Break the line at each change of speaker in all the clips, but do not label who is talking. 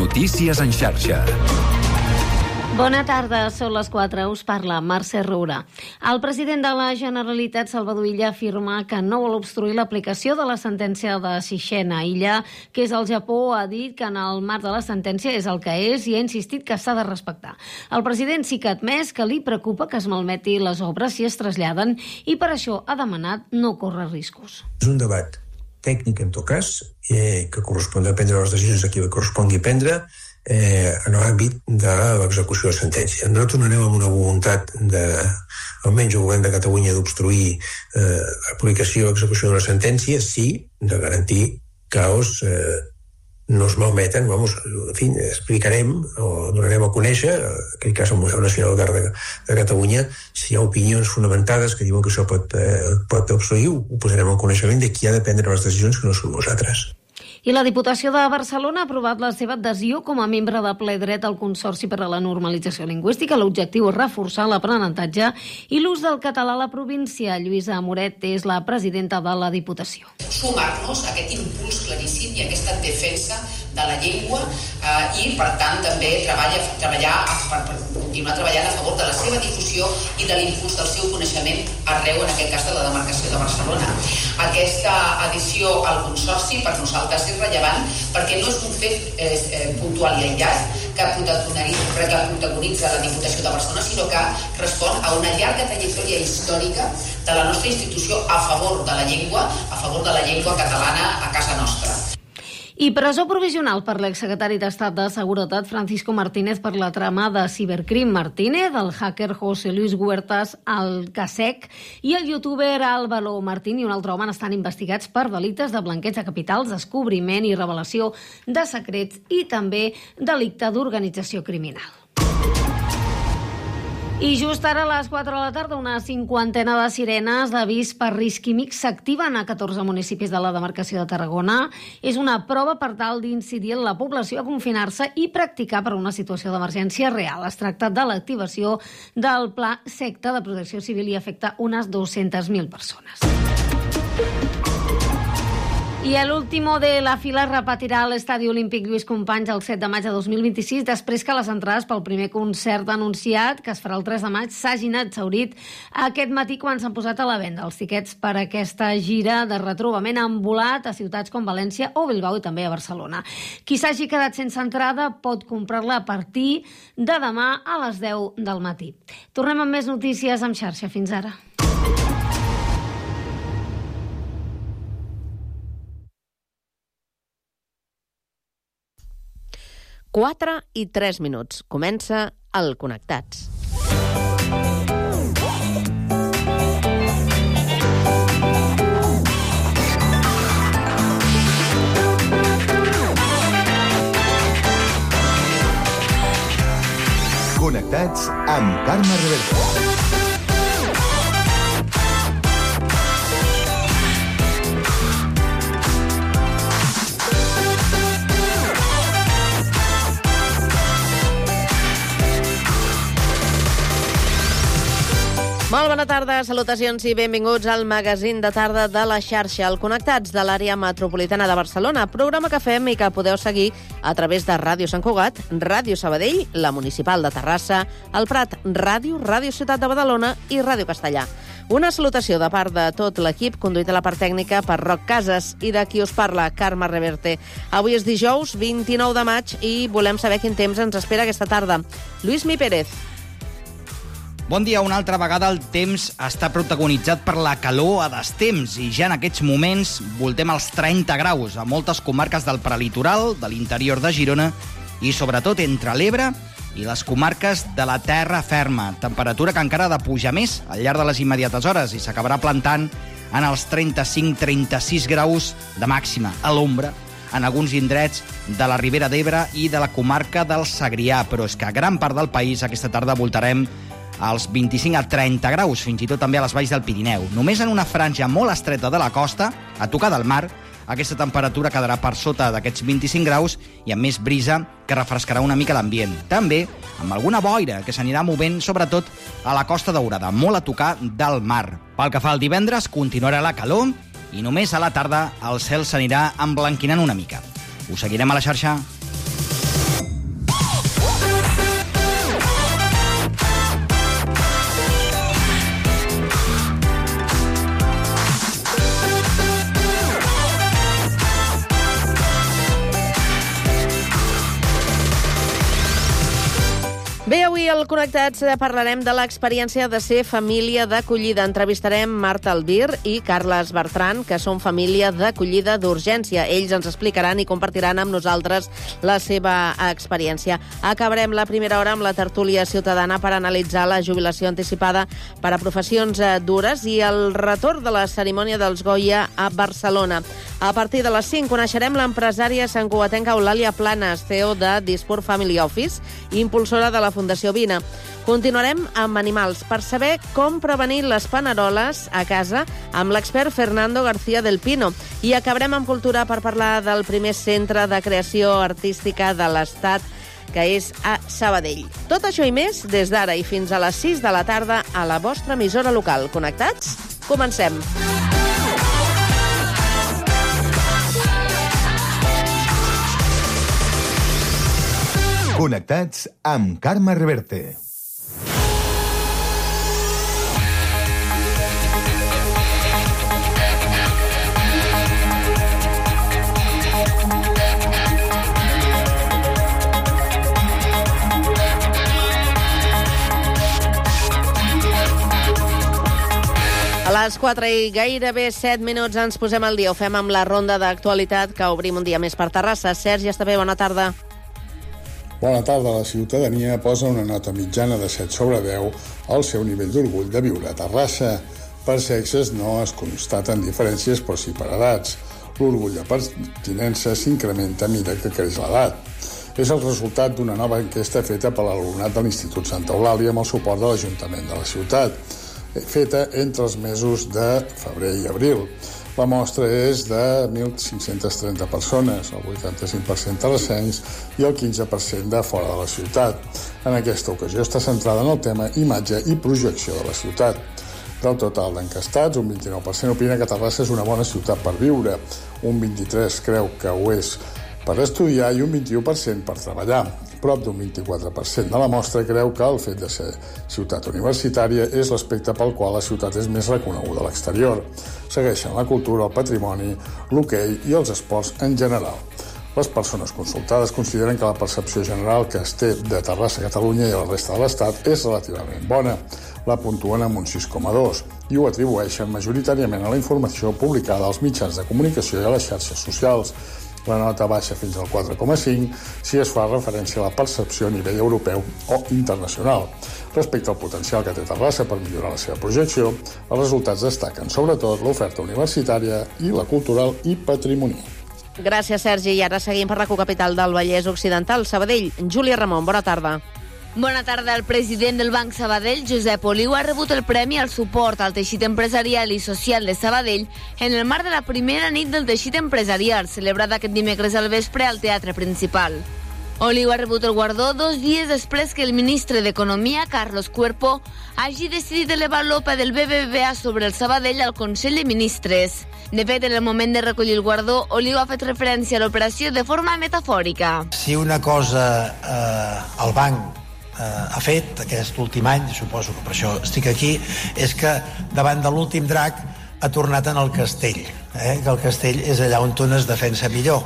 Notícies en xarxa.
Bona tarda, són les 4, us parla Mercè Roura. El president de la Generalitat, Salvador Illa, afirma que no vol obstruir l'aplicació de la sentència de Sixena. Illa, que és al Japó, ha dit que en el marc de la sentència és el que és i ha insistit que s'ha de respectar. El president sí que ha admès que li preocupa que es malmeti les obres si es traslladen i per això ha demanat no córrer riscos.
És un debat tècnic, en tot cas, que correspondrà prendre les decisions a qui correspongui prendre, en l'àmbit de l'execució de sentència. Nosaltres no anem amb una voluntat almenys el govern de Catalunya, d'obstruir l'aplicació o execució de la sentència, sí de garantir que no es malmeten. En fi, explicarem o donarem a conèixer, en aquell cas al Museu Nacional d'Art de Catalunya, si hi ha opinions fonamentades que diuen que això pot obstruir, ho posarem al coneixement de qui ha de prendre les decisions, que no som nosaltres.
I la Diputació de Barcelona ha aprovat la seva adhesió com a membre de ple dret al Consorci per a la Normalització Lingüística. L'objectiu és reforçar l'aprenentatge i l'ús del català a la província. Lluïsa Moret és la presidenta de la Diputació.
Sumar-nos a aquest impuls claríssim i a aquesta defensa de la llengua i, per tant, també treballar per continuar treballant a favor de la seva difusió i de l'impuls del seu coneixement arreu, en aquest cas, de la demarcació de Barcelona. Aquesta addició al Consorci per nosaltres és rellevant perquè no és un fet puntual i aïllat que protagonitza la Diputació de Barcelona, sinó que respon a una llarga trajectòria històrica de la nostra institució a favor de la llengua catalana a casa nostra.
I presó provisional per l'exsecretari d'Estat de Seguretat Francisco Martínez per la trama de cibercrim. Martínez, el hacker José Luis Huertas Alcasec i el youtuber Álvaro Martín i un altre home estan investigats per delictes de blanqueig de capitals, descobriment i revelació de secrets i també delicte d'organització criminal. I just ara a les 4 de la tarda, una cinquantena de sirenes d'avís per risc químic s'activen a 14 municipis de la demarcació de Tarragona. És una prova per tal d'incidir en la població a confinar-se i practicar per una situació d'emergència real. Es tracta de l'activació del Pla Secta de Protecció Civil i afecta unes 200.000 persones. I l'último de la fila repetirà a l'Estadi Olímpic Lluís Companys el 7 de maig de 2026, després que les entrades pel primer concert anunciat, que es farà el 3 de maig, s'hagin exhaurit aquest matí quan s'han posat a la venda els tiquets per a aquesta gira de retrobament han volat a ciutats com València o Bilbao i també a Barcelona. Qui s'hagi quedat sense entrada pot comprar-la a partir de demà a les 10 del matí. Tornem amb més notícies en xarxa. Fins ara.
4 i 3 minuts. Comença el Connectats.
Connectats amb Carme Reverte.
Molt bona tarda, salutacions i benvinguts al magazín de tarda de la xarxa, el Connectats de l'àrea metropolitana de Barcelona, programa que fem i que podeu seguir a través de Ràdio Sant Cugat, Ràdio Sabadell, la Municipal de Terrassa, el Prat Ràdio, Ràdio Ciutat de Badalona i Ràdio Castellà. Una salutació de part de tot l'equip, conduït a la part tècnica per Roc Casas i de qui us parla, Carme Reverte. Avui és dijous, 29 de maig, i volem saber quin temps ens espera aquesta tarda. Lluís Mi Pérez.
Bon dia. Una altra vegada el temps està protagonitzat per la calor a destemps i ja en aquests moments voltem als 30 graus a moltes comarques del prelitoral, de l'interior de Girona i sobretot entre l'Ebre i les comarques de la terra ferma. Temperatura que encara ha de pujar més al llarg de les immediates hores i s'acabarà plantant en els 35-36 graus de màxima a l'ombra en alguns indrets de la Ribera d'Ebre i de la comarca del Segrià. Però és que a gran part del país aquesta tarda voltarem als 25 a 30 graus, fins i tot també a les valls del Pirineu. Només en una franja molt estreta de la costa, a tocar del mar, aquesta temperatura quedarà per sota d'aquests 25 graus i amb més brisa que refrescarà una mica l'ambient. També amb alguna boira que s'anirà movent sobretot a la Costa Daurada, molt a tocar del mar. Pel que fa al divendres, continuarà la calor i només a la tarda el cel s'anirà emblanquinant una mica. Us seguirem a la xarxa.
Bé, avui al Connectats parlarem de l'experiència de ser família d'acollida. Entrevistarem Marta Albir i Carles Bertran, que són família d'acollida d'urgència. Ells ens explicaran i compartiran amb nosaltres la seva experiència. Acabarem la primera hora amb la tertúlia ciutadana per analitzar la jubilació anticipada per a professions dures i el retorn de la cerimònia dels Goya a Barcelona. A partir de les 5 coneixerem l'empresària santcugatenca Eulàlia Planes, CEO de Dispur Family Office i impulsora de la Fundació Vina. Continuarem amb animals per saber com prevenir les paneroles a casa amb l'expert Fernando García del Pino. I acabarem amb cultura per parlar del primer centre de creació artística de l'Estat, que és a Sabadell. Tot això i més des d'ara i fins a les 6 de la tarda a la vostra emissora local. Connectats? Comencem.
Connectats amb Carme Reverte.
A les 4 i gairebé 7 minuts ens posem al dia. Ho fem amb la ronda d'actualitat que obrim un dia més per Terrassa. Sergi Estapé, bona tarda.
Bona tarda. La ciutadania posa una nota mitjana de 7 sobre 10 al seu nivell d'orgull de viure a Terrassa. Per sexes no es constaten diferències, però sí per edats. L'orgull de pertinença s'incrementa a mesura que creix l'edat. És el resultat d'una nova enquesta feta per l'alumnat de l'Institut Santa Eulàlia amb el suport de l'Ajuntament de la ciutat, feta entre els mesos de febrer i abril. La mostra és de 1.530 persones, el 85% terrassencs i el 15% de fora de la ciutat. En aquesta ocasió està centrada en el tema imatge i projecció de la ciutat. Del total d'encastats, un 29% opina que Terrassa és una bona ciutat per viure, un 23% creu que ho és per estudiar i un 21% per treballar. Prop d'un 24% de la mostra creu que el fet de ser ciutat universitària és l'aspecte pel qual la ciutat és més reconeguda a l'exterior. Segueixen la cultura, el patrimoni, l'hoquei i els esports en general. Les persones consultades consideren que la percepció general que es té de Terrassa, Catalunya i la resta de l'Estat és relativament bona. La puntuen amb un 6,2 i ho atribueixen majoritàriament a la informació publicada als mitjans de comunicació i a les xarxes socials. La nota baixa fins al 4,5 si es fa referència a la percepció a nivell europeu o internacional. Respecte al potencial que té Terrassa per millorar la seva projecció, els resultats destaquen sobretot l'oferta universitària i la cultural i patrimonial.
Gràcies, Sergi. I ara seguim per la capital del Vallès Occidental, Sabadell. Júlia Ramon, bona tarda.
Bona tarda. El president del Banc Sabadell, Josep Oliu, ha rebut el premi al suport al teixit empresarial i social de Sabadell en el marc de la primera nit del teixit empresarial, celebrada aquest dimecres al vespre al Teatre Principal. Oliu ha rebut el guardó 2 dies després que el ministre d'Economia, Carlos Cuerpo, hagi decidit elevar l'OPA del BBVA sobre el Sabadell al Consell de Ministres. De fet, en el moment de recollir el guardó, Oliu ha fet referència a l'operació de forma metafòrica.
Si una cosa el banc ha fet aquest últim any, suposo que per això estic aquí, és que davant de l'últim drac ha tornat en el castell, que el castell és allà on un es defensa millor.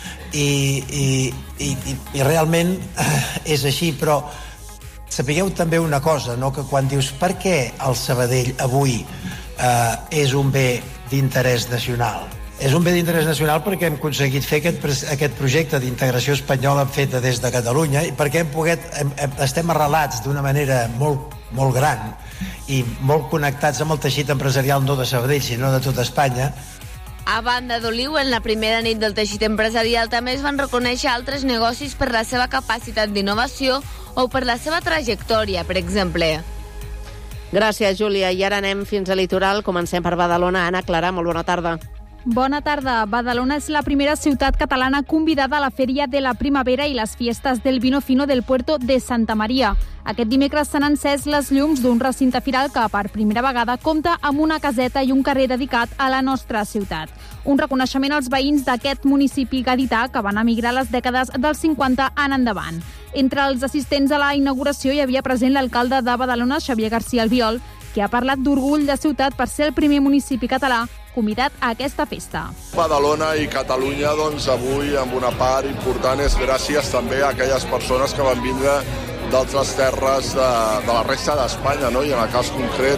I realment és així, però sapigueu també una cosa, no? Que quan dius per què el Sabadell avui és un bé d'interès nacional? És un bé d'interès nacional perquè hem aconseguit fer aquest projecte d'integració espanyola feta des de Catalunya i perquè estem arrelats d'una manera molt gran i molt connectats amb el teixit empresarial no de Sabadell, sinó de tota Espanya.
A banda d'Oliu, en la primera nit del teixit empresarial també es van reconèixer altres negocis per la seva capacitat d'innovació o per la seva trajectòria, per exemple.
Gràcies, Júlia. I ara anem fins a Litoral. Comencem per Badalona. Anna Clara, molt bona tarda.
Bona tarda. Badalona és la primera ciutat catalana convidada a la Fèria de la Primavera i les fiestes del Vino Fino del Puerto de Santa Maria. Aquest dimecres s'han encès les llums d'un recinte firal que, per primera vegada, compta amb una caseta i un carrer dedicat a la nostra ciutat. Un reconeixement als veïns d'aquest municipi gadità que van emigrar a les dècades dels 50 en endavant. Entre els assistents a la inauguració hi havia present l'alcalde de Badalona, Xavier García Albiol, que ha parlat d'orgull de ciutat per ser el primer municipi català convidat a aquesta festa.
Badalona i Catalunya, doncs, avui, amb una part important, és gràcies també a aquelles persones que van vindre d'altres terres de la resta d'Espanya, no? I en el cas concret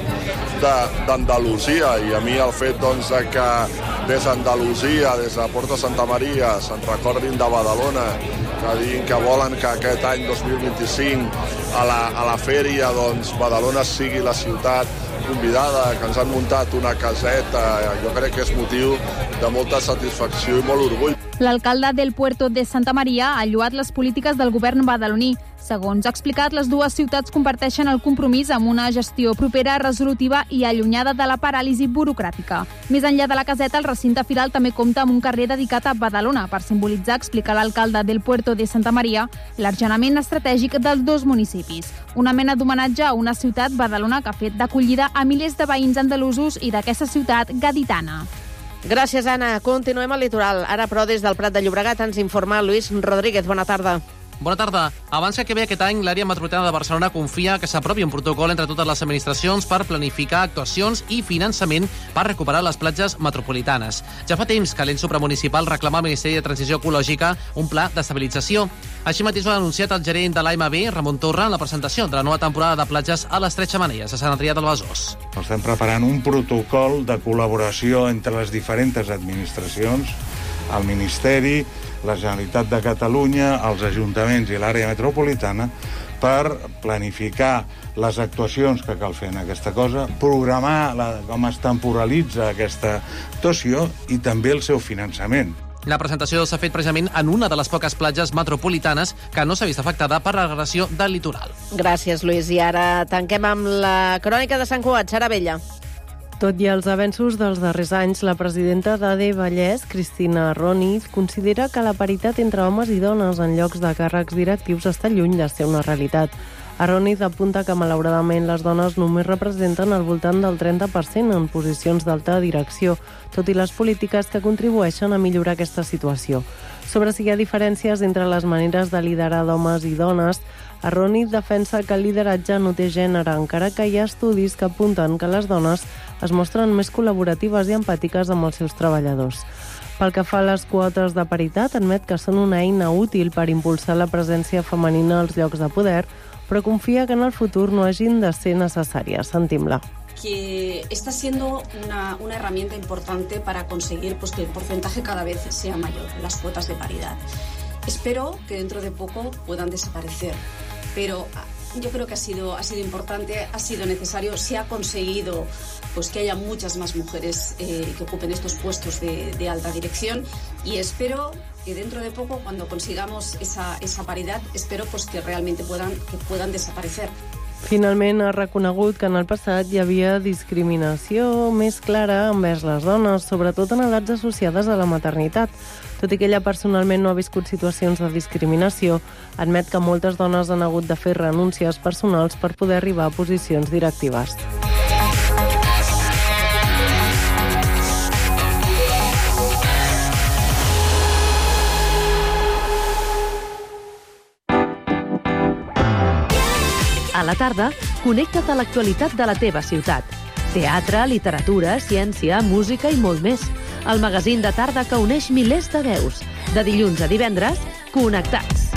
d'Andalusia. I a mi el fet doncs, que des d'Andalusia, des de Porta Santa Maria, se'n recordin de Badalona, que diguin que volen que aquest any 2025 a la fèria doncs, Badalona sigui la ciutat convidada, que ens han muntat una caseta, jo crec que és motiu de molta satisfacció i molt orgull.
L'alcalde del Puerto de Santa Maria ha lloat les polítiques del govern badaloní. Segons ha explicat, les dues ciutats comparteixen el compromís amb una gestió propera, resolutiva i allunyada de la paràlisi burocràtica. Més enllà de la caseta, el recinte firal també compta amb un carrer dedicat a Badalona per simbolitzar, explica l'alcalde del Puerto de Santa Maria, l'argenament estratègic dels dos municipis. Una mena d'homenatge a una ciutat, Badalona, que ha fet d'acollida a milers de veïns andalusos i d'aquesta ciutat gaditana.
Gràcies, Anna. Continuem al litoral. Ara, però, des del Prat de Llobregat ens informa Lluís Rodríguez. Bona tarda.
Bona tarda. Abans que acabi aquest any, l'àrea metropolitana de Barcelona confia que s'aprovi un protocol entre totes les administracions per planificar actuacions i finançament per recuperar les platges metropolitanes. Ja fa temps que l'ens supramunicipal reclama al Ministeri de Transició Ecològica un pla d'estabilització. Així mateix ho ha anunciat el gerent de l'AMB, Ramon Torra, en la presentació de la nova temporada de platges a l'Estret Xemeneies, a Sant Adrià del Besòs.
Estem preparant un protocol de col·laboració entre les diferents administracions, el Ministeri, la Generalitat de Catalunya, els ajuntaments i l'àrea metropolitana per planificar les actuacions que cal fer en aquesta cosa, programar com es temporalitza aquesta actuació i també el seu finançament.
La presentació s'ha fet precisament en una de les poques platges metropolitanes que no s'ha vist afectada per la regressió del litoral.
Gràcies, Lluís. I ara tanquem amb la crònica de Sant Cugat, Sara Vella.
Tot i els avenços dels darrers anys, la presidenta d'AD Vallès, Cristina Roniz, considera que la paritat entre homes i dones en llocs de càrrecs directius està lluny de ser una realitat. Roniz apunta que, malauradament, les dones només representen al voltant del 30% en posicions d'alta direcció, tot i les polítiques que contribueixen a millorar aquesta situació. Sobre si hi ha diferències entre les maneres de liderar d'homes i dones, Roniz defensa que el lideratge no té gènere, encara que hi ha estudis que apunten que les dones es mostren més col·laboratives i empàtiques amb els seus treballadors. Pel que fa a les quotes de paritat, admet que són una eina útil per impulsar la presència femenina als llocs de poder, però confia que en el futur no hagin de ser necessàries. Sentim-la.
Que está siendo una herramienta importante para conseguir pues, que el porcentaje cada vez sea mayor, las cuotas de paridad. Espero que dentro de poco puedan desaparecer, pero yo creo que ha sido importante, ha sido necesario, se ha conseguido pues, que haya muchas más mujeres que ocupen estos puestos de alta dirección y espero que dentro de poco, cuando consigamos esa paridad, espero pues, que realmente puedan desaparecer.
Finalment, ha reconegut que en el passat hi havia discriminació més clara envers les dones, sobretot en edats associades a la maternitat. Tot i que ella personalment no ha viscut situacions de discriminació, admet que moltes dones han hagut de fer renúncies personals per poder arribar a posicions directives.
A la tarda, connecta't a l'actualitat de la teva ciutat. Teatre, literatura, ciència, música i molt més. El magazín de tarda que uneix milers de veus. De dilluns a divendres, Connectats.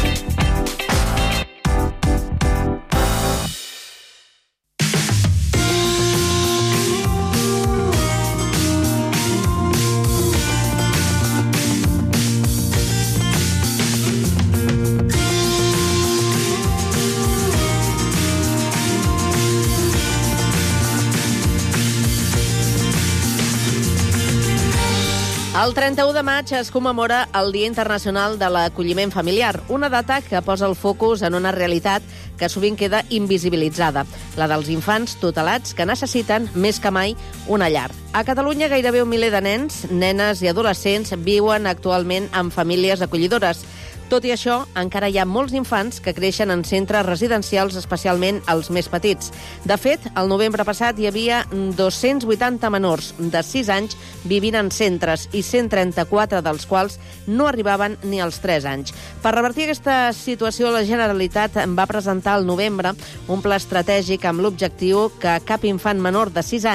El 31 de maig es commemora el Dia Internacional de l'Acolliment Familiar, una data que posa el focus en una realitat que sovint queda invisibilitzada, la dels infants tutelats que necessiten més que mai una llar. A Catalunya gairebé 1 miler de nens, nenes i adolescents viuen actualment en famílies acollidores. Tot i això, encara hi ha molts infants que creixen en centres residencials, especialment els més petits. De fet, el novembre passat hi havia 280 menors de 6 anys vivint en centres i 134 dels quals no arribaven ni als 3 anys. Per revertir aquesta situació, la Generalitat va presentar al novembre un pla estratègic amb l'objectiu que cap infant menor de 6 anys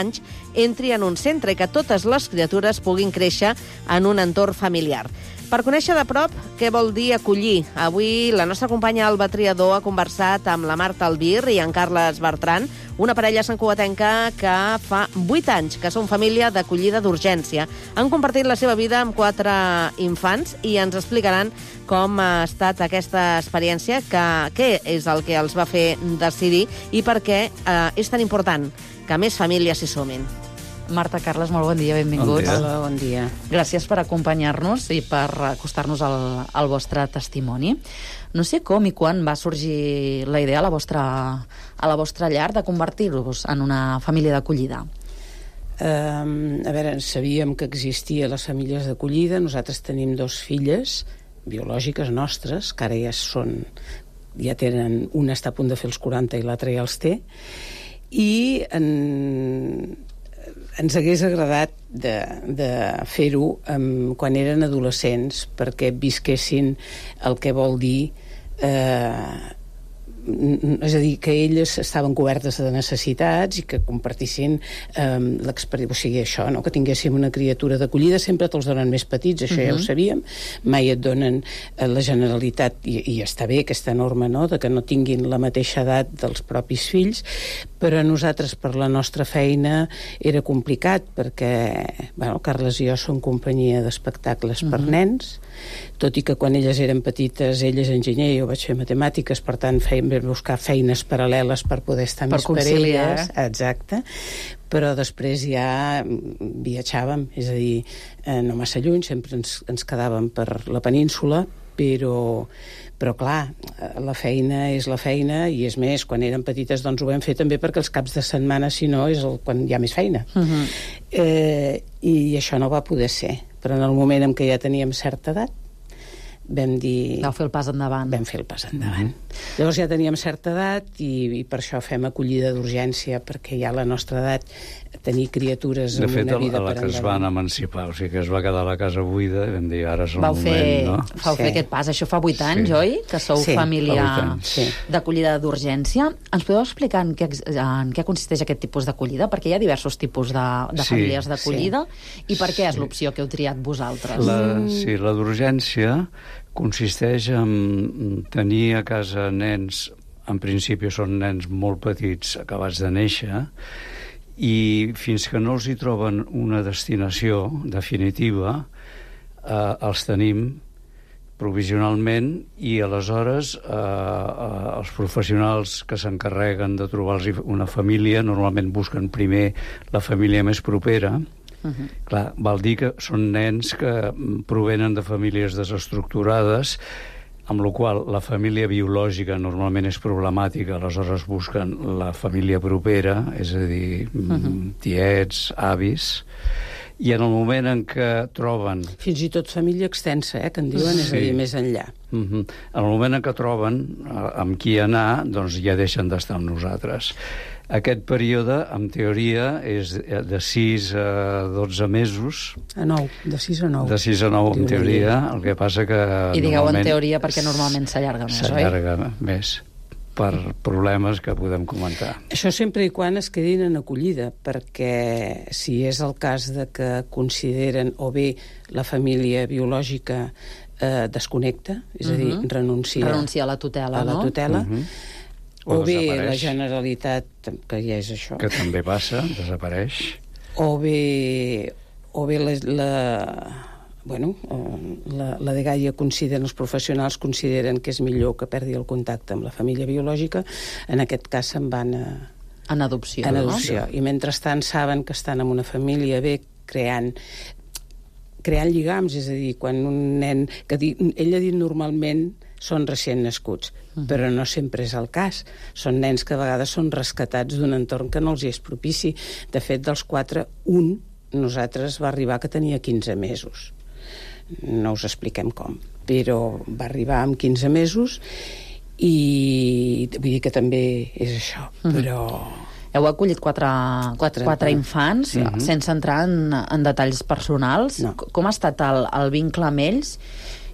entri en un centre i que totes les criatures puguin créixer en un entorn familiar. Per conèixer de prop què vol dir acollir, avui la nostra companya Alba Triador ha conversat amb la Marta Albir i en Carles Bertran, una parella santcugatenca que fa 8 anys que són família d'acollida d'urgència. Han compartit la seva vida amb 4 infants i ens explicaran com ha estat aquesta experiència, què és el que els va fer decidir i per què és tan important que més famílies s'hi sumin.
Marta, Carles, molt bon dia, benvinguts.
Hola, bon dia.
Gràcies per acompanyar-nos i per acostar-nos al vostre testimoni. No sé com i quan va sorgir la idea a la vostra llar de convertir-vos en una família d'acollida.
A veure, sabíem que existia les famílies d'acollida. Nosaltres tenim 2 filles biològiques nostres, que ara ja tenen, una està a punt de fer els 40 i l'altra ja els té, i ens hagués agradat de fer-ho quan eren adolescents, perquè visquessin el que vol dir és a dir, que elles estaven cobertes de necessitats i que compartissin l'experiència, o sigui, això, no? Que tinguéssim una criatura d'acollida. Sempre te'ls donen més petits, això ja ho sabíem, mai et donen la Generalitat, i està bé aquesta norma, no?, de que no tinguin la mateixa edat dels propis fills, però a nosaltres, per la nostra feina, era complicat, perquè Carles i jo som companyia d'espectacles per nens, tot i que quan elles eren petites, ell és enginyer, jo vaig fer matemàtiques, per tant vam buscar feines paral·leles per poder estar més per elles. Exacte. Però després ja viatjàvem, és a dir, no massa lluny, sempre ens quedàvem per la península, però clar, la feina és la feina, i és més, quan eren petites doncs ho vam fer també perquè els caps de setmana, si no, és quan hi ha més feina. I això no va poder ser. Però en el moment en què ja teníem certa edat, vam dir...
Vau fer el pas endavant.
Vam fer el pas endavant. Llavors ja teníem certa edat i per això fem acollida d'urgència, perquè ja a la nostra edat tenir criatures en una vida per endavant.
De fet, a la que es van emancipar, o sigui que es va quedar la casa buida, vam dir, ara és el moment, no?
Vau fer aquest pas. Això fa 8 anys, oi? Que sou família d'acollida d'urgència. Ens podeu explicar en què consisteix aquest tipus d'acollida? Perquè hi ha diversos tipus de famílies d'acollida, i per què és l'opció que heu triat vosaltres?
Sí, la d'urgència consisteix en tenir a casa nens, en principi són nens molt petits, acabats de néixer, i fins que no els hi troben una destinació definitiva, els tenim provisionalment, i aleshores els professionals que s'encarreguen de trobar-los una família normalment busquen primer la família més propera. Clar, val dir que són nens que provenen de famílies desestructurades, amb la qual la família biològica normalment és problemàtica, aleshores busquen la família propera, és a dir, tiets, avis, i en el moment en què troben...
Fins i tot família extensa, que en diuen, és a dir, més enllà.
En el moment en què troben amb qui anar, doncs ja deixen d'estar amb nosaltres. Aquest període, en teoria, és de 6 a 12 mesos.
A 9, de 6 a 9.
De 6 a 9, en teoria. El que passa que...
I digueu en teoria perquè normalment s'allarga més, oi?
S'allarga més, per problemes que podem comentar.
Això sempre i quan es quedin en acollida, perquè si és el cas de que consideren o bé la família biològica desconnecta, és a dir, renuncia
a la tutela,
no? O bé la Generalitat, que ja és això,
que també passa, desapareix,
o bé la dgaia considera, els professionals consideren que és millor que perdi el contacte amb la família biològica. En aquest cas se'n van
en adopció.
I mentrestant saben que estan en una família bé, creant lligams, és a dir, quan un nen, ell ha dit normalment són recient nascuts, però no sempre és el cas. Són nens que a vegades són rescatats d'un entorn que no els és propici. De fet, dels 4, un nosaltres va arribar que tenia 15 mesos. No us expliquem com, però va arribar amb 15 mesos i vull dir que també és això, però...
Heu acollit 4 infants, sense entrar en detalls personals. Com ha estat el vincle amb ells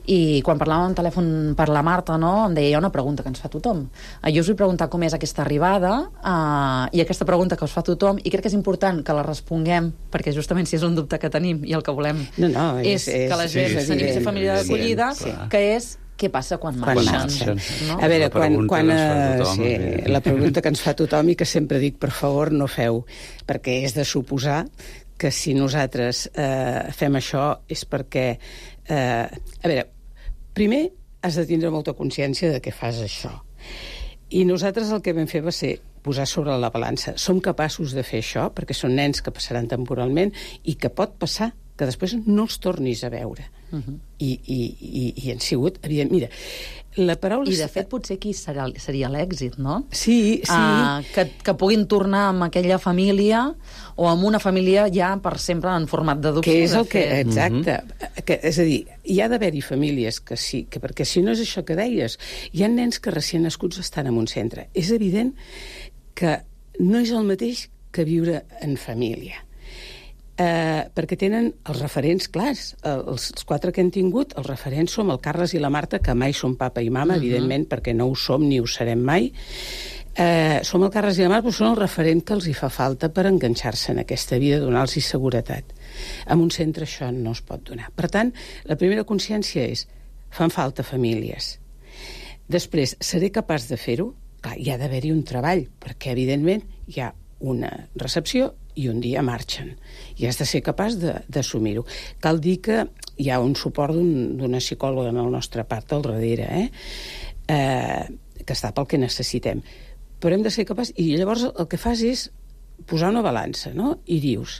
I quan parlàvem al telèfon per la Marta, no, em deia, hi ha una pregunta que ens fa tothom. Jo us vull preguntar com és aquesta arribada i aquesta pregunta que us fa tothom, i crec que és important que la responguem, perquè justament si és un dubte que tenim i el que volem és que la gent s'animi a ser família d'acollida, que és què passa quan marxen.
No? A veure, la pregunta que ens fa tothom i que sempre dic, per favor, no feu, perquè és de suposar que si nosaltres fem això és perquè... a veure, primer has de tindre molta consciència de què fas això. I nosaltres el que vam fer va ser posar sobre la balança. Som capaços de fer això, perquè són nens que passaran temporalment i que pot passar que després no els tornis a veure. I han sigut, evident, mira, la paraula...
I de fet potser aquí seria l'èxit, no?
Sí.
Que puguin tornar amb aquella família o amb una família ja per sempre en format d'adopció.
Que és el que... Exacte. És a dir, hi ha d'haver-hi famílies que sí, perquè si no és això que deies, hi ha nens que recient nascuts estan en un centre. És evident que no és el mateix que viure en família. Perquè tenen els referents clars. Els 4 que hem tingut, els referents som el Carles i la Marta, que mai són papa i mama, evidentment, perquè no ho som ni ho serem mai. Som el Carles i la Marta, però són el referent que els hi fa falta per enganxar-se en aquesta vida, donar-los seguretat. En un centre això no es pot donar. Per tant, la primera consciència és fan falta famílies. Després, seré capaç de fer-ho? Clar, hi ha d'haver-hi un treball, perquè, evidentment, hi ha una recepció i un dia marxen. I has de ser capaç d'assumir-ho. Cal dir que hi ha un suport d'una psicòloga en el nostre part al darrere, que està pel que necessitem. Però hem de ser capaç... I llavors el que fas és posar una balança, no? I dius,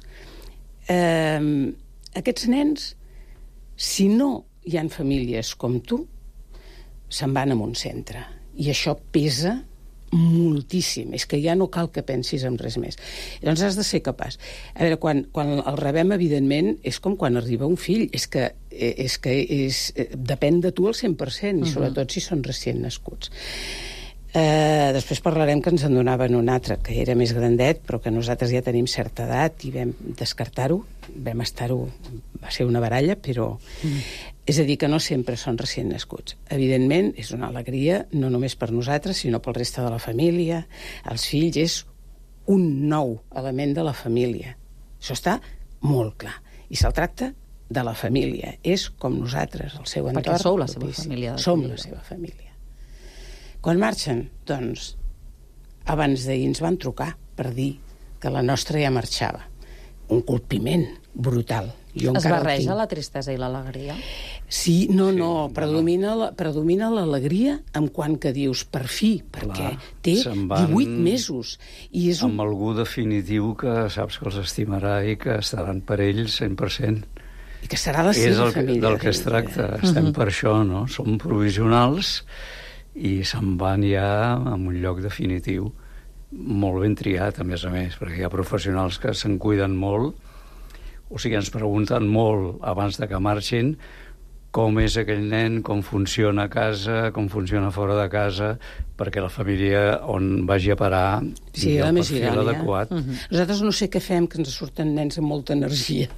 aquests nens, si no hi han famílies com tu, se'n van a un centre. I això pesa moltíssim, és que ja no cal que pensis en res més. Llavors has de ser capaç. A veure, quan el rebem, evidentment, és com quan arriba un fill, és que depèn de tu al 100%, i sobretot si són recient nascuts. Després parlarem que ens en donaven un altre, que era més grandet, però que nosaltres ja tenim certa edat i vam descartar-ho, vam estar-ho, va ser una baralla, però... És a dir, que no sempre són recient nascuts. Evidentment, és una alegria, no només per nosaltres, sinó pel reste de la família. Els fills és un nou element de la família. Això està molt clar. I se'l tracta de la família. És com nosaltres, el seu entorn.
Perquè sou la seva família.
Som la seva família. Quan marxen, doncs, abans d'ahir ens van trucar per dir que la nostra ja marxava. Un colpiment brutal.
Es barreja la tristesa i l'alegria?
Sí, predomina l'alegria en quant que dius per fi, perquè té 18 mesos. I és
amb algú definitiu que saps que els estimarà i que estaran per ells 100%.
I que serà la seva família.
És del que es tracta. Estem per això, no? Som provisionals i se'n van ja a un lloc definitiu. Molt ben triat, a més, perquè hi ha professionals que se'n cuiden molt. O sigui, ens pregunten molt abans de que marxin com és aquell nen, com funciona a casa, com funciona fora de casa, perquè la família on vagi a parar tingui el perfil adequat.
Nosaltres no sé què fem, que ens surten nens amb molta energia.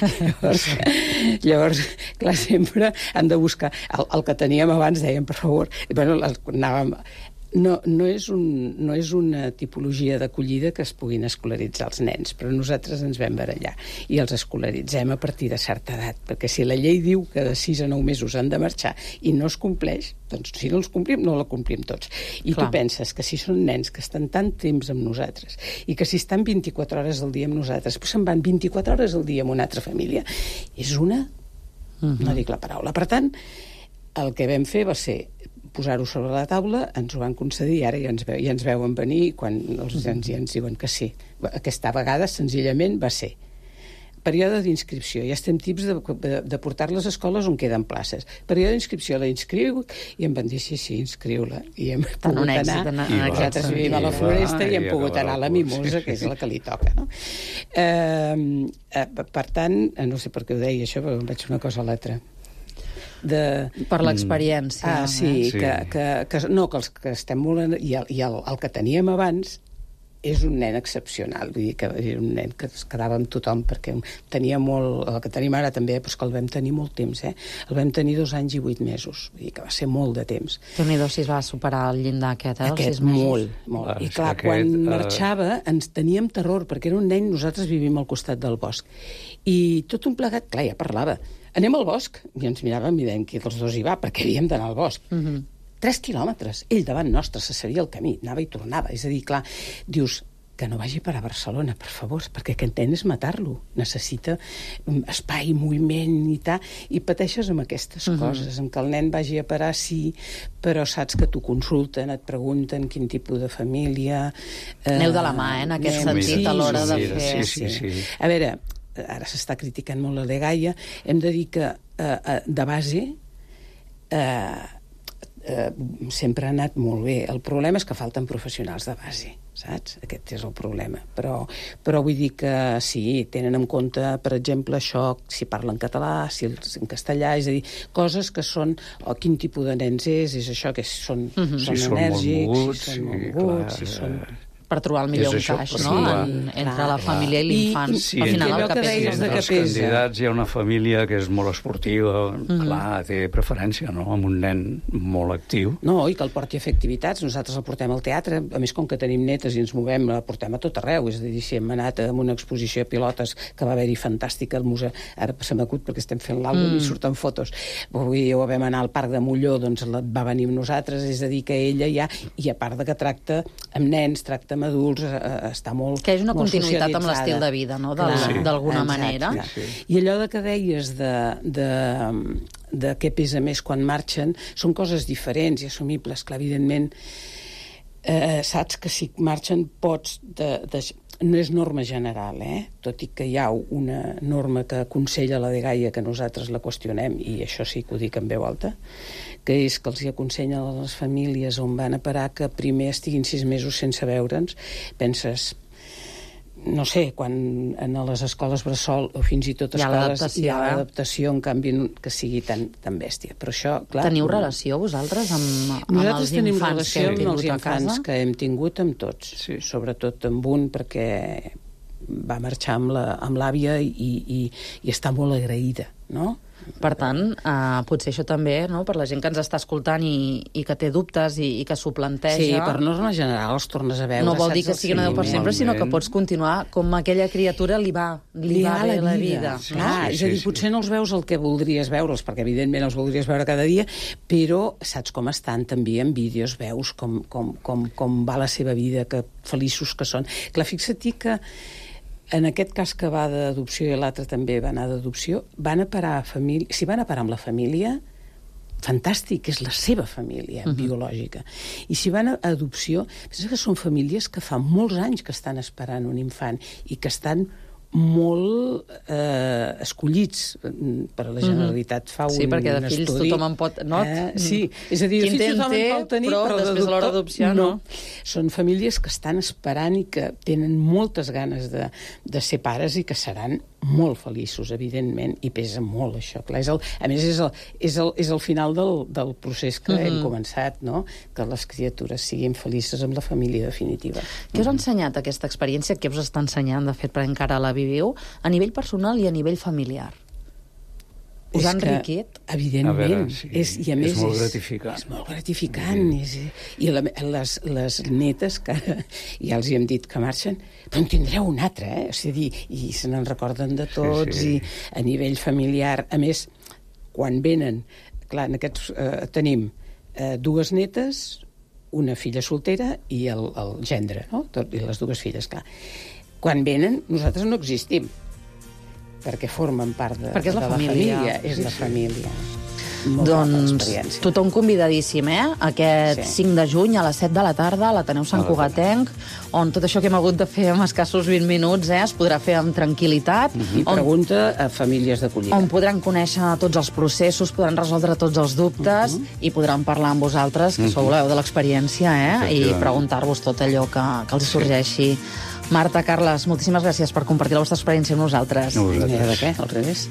Llavors, clar, sempre han de buscar... El que teníem abans, dèiem, per favor... anàvem... No és una tipologia d'acollida que es puguin escolaritzar els nens, però nosaltres ens vam barallar i els escolaritzem a partir de certa edat, perquè si la llei diu que de 6 a 9 mesos han de marxar i no es compleix, doncs si no els complim, no la complim tots. I tu penses que si són nens que estan tant temps amb nosaltres i que si estan 24 hores al dia amb nosaltres, però se'n van 24 hores al dia amb una altra família, és una... no dic la paraula. Per tant, el que vam fer va ser posar-ho sobre la taula, ens ho van concedir, ara ja ens veuen venir quan ens diuen que sí. Aquesta vegada, senzillament, va ser període d'inscripció. Ja estem tips de portar-les a escoles on queden places. Període d'inscripció, la inscriu, i em van dir, sí, inscriu-la. I hem pogut anar. Nosaltres vivim a la Floresta i hem pogut anar a la Mimosa, que és la que li toca. No? Per tant, no sé per què ho deia això, però em vaig una cosa a l'altra.
Per l'experiència.
Sí, que els que estem molt... I el que teníem abans és un nen excepcional, vull dir que era un nen que es quedava amb tothom, perquè tenia molt, el que tenim ara també, però que el vam tenir molt temps, el vam tenir 2 anys i 8 mesos, vull dir que va ser molt de temps.
Déu-n'hi-do si es va superar el llindar aquest, els 6 mesos.
Molt. I clar, quan marxava ens teníem terror, perquè era un nen, nosaltres vivim al costat del bosc, i tot un plegat, clar, ja parlava, anem al bosc, i ens miràvem i dèiem que els dos hi va, perquè havíem d'anar al bosc. 3 quilòmetres, ell davant nostre, se sabia el camí, anava i tornava. És a dir, clar, dius que no vagi per a Barcelona, per favor, perquè aquest nen és matar-lo. Necessita espai, moviment i tal, i pateixes amb aquestes coses, en què el nen vagi a parar, sí, però saps que t'ho consulten, et pregunten quin tipus de família...
Aneu de la mà, en aquest sentit, a l'hora de fer...
Sí. A veure, ara s'està criticant molt la Legaia, hem de dir que de base... sempre ha anat molt bé. El problema és que falten professionals de base, saps? Aquest és el problema. Però vull dir que sí, tenen en compte, per exemple, això, si parlen català, si en castellà, és a dir, coses que són, quin tipus de nens és això, que són enèrgics, si són molt moguts, si són...
per trobar el millor encaix, no?, entre la família i l'infant.
Sí, al final el que pesa. Entre els candidats hi ha una família que és molt esportiva, clar, té preferència, no?, amb un nen molt actiu.
No, i que el porti a fer activitats. Nosaltres el portem al teatre, a més, com que tenim netes i ens movem, el portem a tot arreu. És a dir, si hem anat a una exposició de pilotes que va haver-hi fantàstica al museu, ara se m'acut perquè estem fent l'àlbum i surten fotos. Vull dir, ho vam anar al Parc de Molló, doncs va venir amb nosaltres, és a dir, que ella ja, i a part de que tracta amb nens, tracta amb adults, està molt
que és una continuïtat amb l'estil de vida, no?, d'alguna manera.
I allò que deies de què pesa més quan marxen, són coses diferents i assumibles, que evidentment saps que si marxen pots no és norma general, tot i que hi ha una norma que aconsella la Dgaia que nosaltres la qüestionem, i això sí que ho dic en veu alta, que és que els aconsellen a les famílies on van a parar que primer estiguin 6 mesos sense veure'ns. Penses, no sé, quan a les escoles bressol o fins i tot escoles hi ha l'adaptació, en canvi que sigui tan bèstia. Però això, clar...
Teniu relació, vosaltres, amb els infants?
Nosaltres tenim relació amb els infants que hem tingut amb tots, sobretot amb un, perquè va marxar amb l'àvia i està molt agraïda, no?
Per tant, potser això també, no?, per la gent que ens està escoltant i que té dubtes i que s'ho planteja...
Sí, per norma general els tornes a veure...
No vol dir que sigui una 10 per sempre, sinó que pots continuar com aquella criatura li va bé la vida.
Clar, és a dir, potser no els veus el que voldries veure'ls, perquè evidentment els voldries veure cada dia, però saps com estan també en vídeos, veus com va la seva vida, que feliços que són. Clar, fixa't que en aquest cas que va d'adopció i l'altre també va anar d'adopció, van a parar si van a parar amb la família, fantàstic, és la seva família biològica. I si van a adopció, pensa que són famílies que fa molts anys que estan esperant un infant i que estan molt escollits per la Generalitat. Fa un estudi.
Sí, perquè de fills tothom en pot...
Sí, és a dir, de fills tothom en pot tenir, però
després a l'hora d'adopció no.
Són famílies que estan esperant i que tenen moltes ganes de ser pares i que seran molt feliços, evidentment, i pesa molt això. Clar, a més, és el final del procés que hem començat, no?, que les criatures siguin felices amb la família definitiva.
Què us ha ensenyat aquesta experiència? Què us està ensenyant, de fet, per encara la viviu, a nivell personal i a nivell familiar? Us ha enriquit?
Evidentment. És
molt gratificant.
És molt gratificant. I les netes, que ja els hi hem dit que marxen, però en tindreu un altre, O sigui, i se n'en recorden de tots, i a nivell familiar. A més, quan venen, clar, en aquests tenim 2 netes, una filla soltera i el gendre, no?, i les 2 filles, clar. Quan venen, nosaltres no existim, perquè formen part de la família. És la família.
Doncs tothom convidadíssim, aquest 5 de juny a les 7 de la tarda a l'Ateneu Sant Cugatenc, on tot això que hem hagut de fer en escassos 20 minuts es podrà fer amb tranquil·litat.
I pregunta a famílies d'acollida.
On podran conèixer tots els processos, podran resoldre tots els dubtes i podran parlar amb vosaltres, que sou l'heu de l'experiència, i preguntar-vos tot allò que els sorgeixi. Marta, Carles, moltíssimes gràcies per compartir la vostra experiència amb nosaltres.
No, de què? Al revés.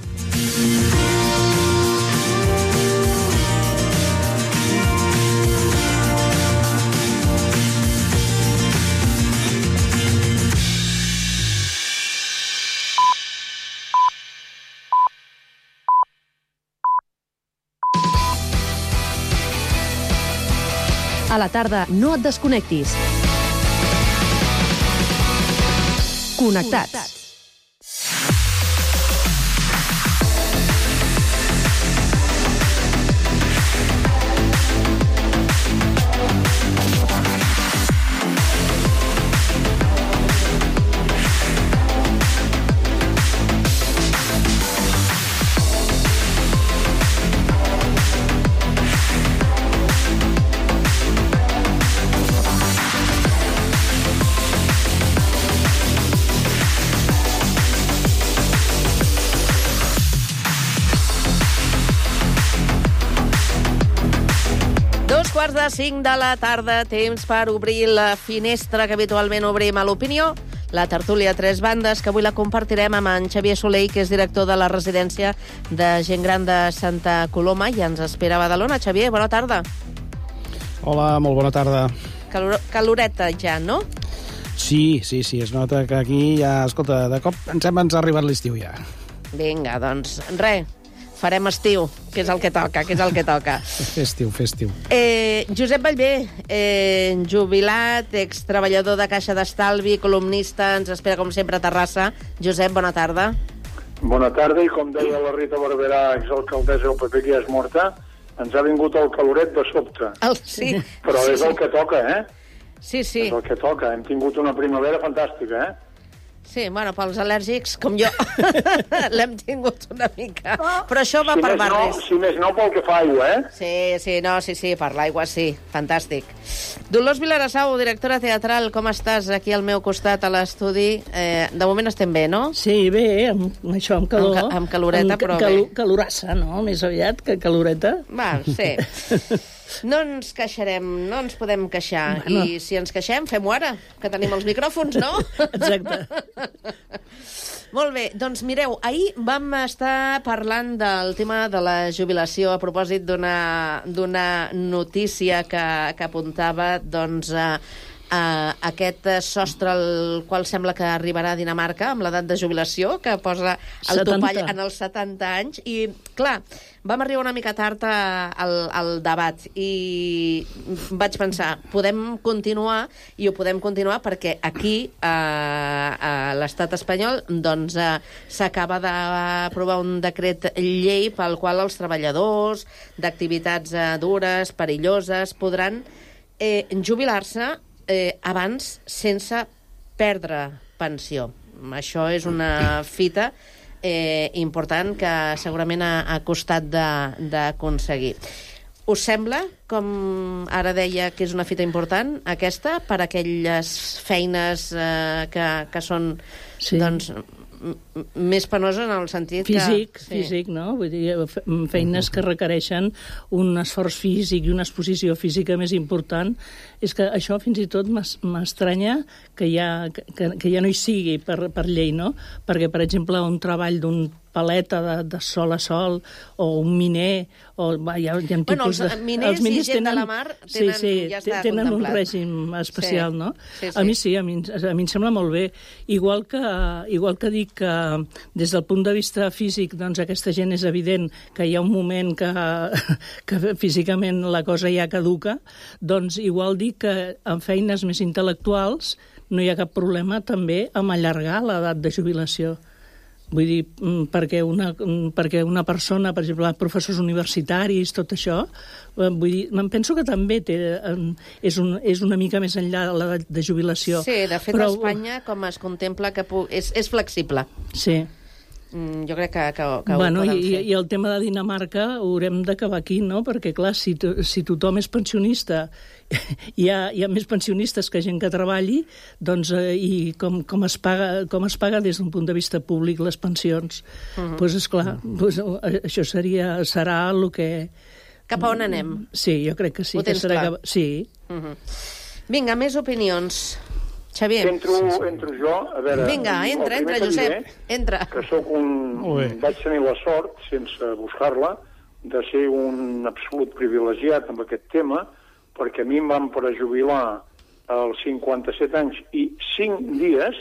A la tarda, no et desconnectis. Connectats.
Quarts de 5 de la tarda, temps per obrir la finestra que habitualment obrim a l'Opinió, la tertúlia a tres bandes, que avui la compartirem amb en Xavier Soler, que és director de la residència de gent gran de Santa Coloma i ens espera a Badalona. Xavier, bona tarda.
Hola, molt bona tarda.
Caloreta ja, no?
Sí, es nota que aquí ja, escolta, de cop ens ha arribat l'estiu ja.
Vinga, doncs res, farem estiu, que és el que toca,
Festiu.
Josep Ballbé, jubilat, extreballador de Caixa d'Estalvi, columnista, ens espera com sempre a Terrassa. Josep, bona tarda.
Bona tarda, i com deia la Rita Barberà, exalcaldessa del PP, que ja és morta, ens ha vingut el caloret de sobte.
Sí.
Però és el que toca,
Sí.
És el que toca. Hem tingut una primavera fantàstica,
Sí, bueno, pels al·lèrgics, com jo, l'hem tingut una mica. Però això va per barris.
Si més no, pel que fa aigua,
Sí, per l'aigua, sí. Fantàstic. Dolors Vilarasau, directora teatral, com estàs aquí al meu costat a l'estudi? De moment estem bé, no?
Sí, bé, amb calor.
Amb caloreta, però bé.
Calorassa, no? Més aviat que caloreta.
Va, sí. No ens queixarem, no ens podem queixar. Bueno. I si ens queixem, fem-ho ara, que tenim els micròfons, no?
Exacte.
Molt bé, doncs mireu, ahir vam estar parlant del tema de la jubilació a propòsit d'una notícia que apuntava doncs, aquest sostre al qual sembla que arribarà a Dinamarca amb l'edat de jubilació, que posa el topall en els 70 anys. I, clar, vam arribar una mica tard al debat i vaig pensar, podem continuar, i ho podem continuar perquè aquí, a l'estat espanyol, doncs s'acaba d'aprovar un decret llei pel qual els treballadors d'activitats dures, perilloses, podran jubilar-se abans sense perdre pensió. Això és una fita important que segurament ha costat d'aconseguir. Us sembla, com ara deia, que és una fita important, aquesta, per aquelles feines que són, doncs, més penoses en el sentit
físic, no? Vull dir, feines que requereixen un esforç físic i una exposició física més important. És que això fins i tot m'estranya que ja no hi sigui per llei, no? Perquè, per exemple, un treball d'un paleta de sol a sol, o un miner, o hi ha tipus
els miners i gent de la mar
tenen un règim especial, no? A mi sí, a mi em sembla molt bé. Igual que dic que des del punt de vista físic, doncs aquesta gent és evident que hi ha un moment que físicament la cosa ja caduca, doncs igual dic que en feines més intel·lectuals no hi ha cap problema també amb allargar l'edat de jubilació. Vull dir, perquè una persona, per exemple, professors universitaris, tot això, vull dir, em penso que també és una mica més enllà de l'edat de jubilació.
Sí, de fet, a Espanya, com es contempla que és flexible.
Sí.
Jo crec que ho
bueno,
poden fer.
I el tema de Dinamarca haurem d'acabar aquí, no? Perquè, clar, si tothom és pensionista, hi ha més pensionistes que gent que treballi, doncs, i com es paga des d'un punt de vista públic les pensions, doncs, esclar, això serà el que...
Cap a on anem?
Sí, jo crec que sí.
Ho tens clar?
Sí.
Vinga, més opinions. Xavier.
Entro jo. A veure,
vinga, entra, Josep. Entra.
Que vaig tenir la sort, sense buscar-la, de ser un absolut privilegiat amb aquest tema, perquè a mi em van prejubilar als 57 anys i 5 dies,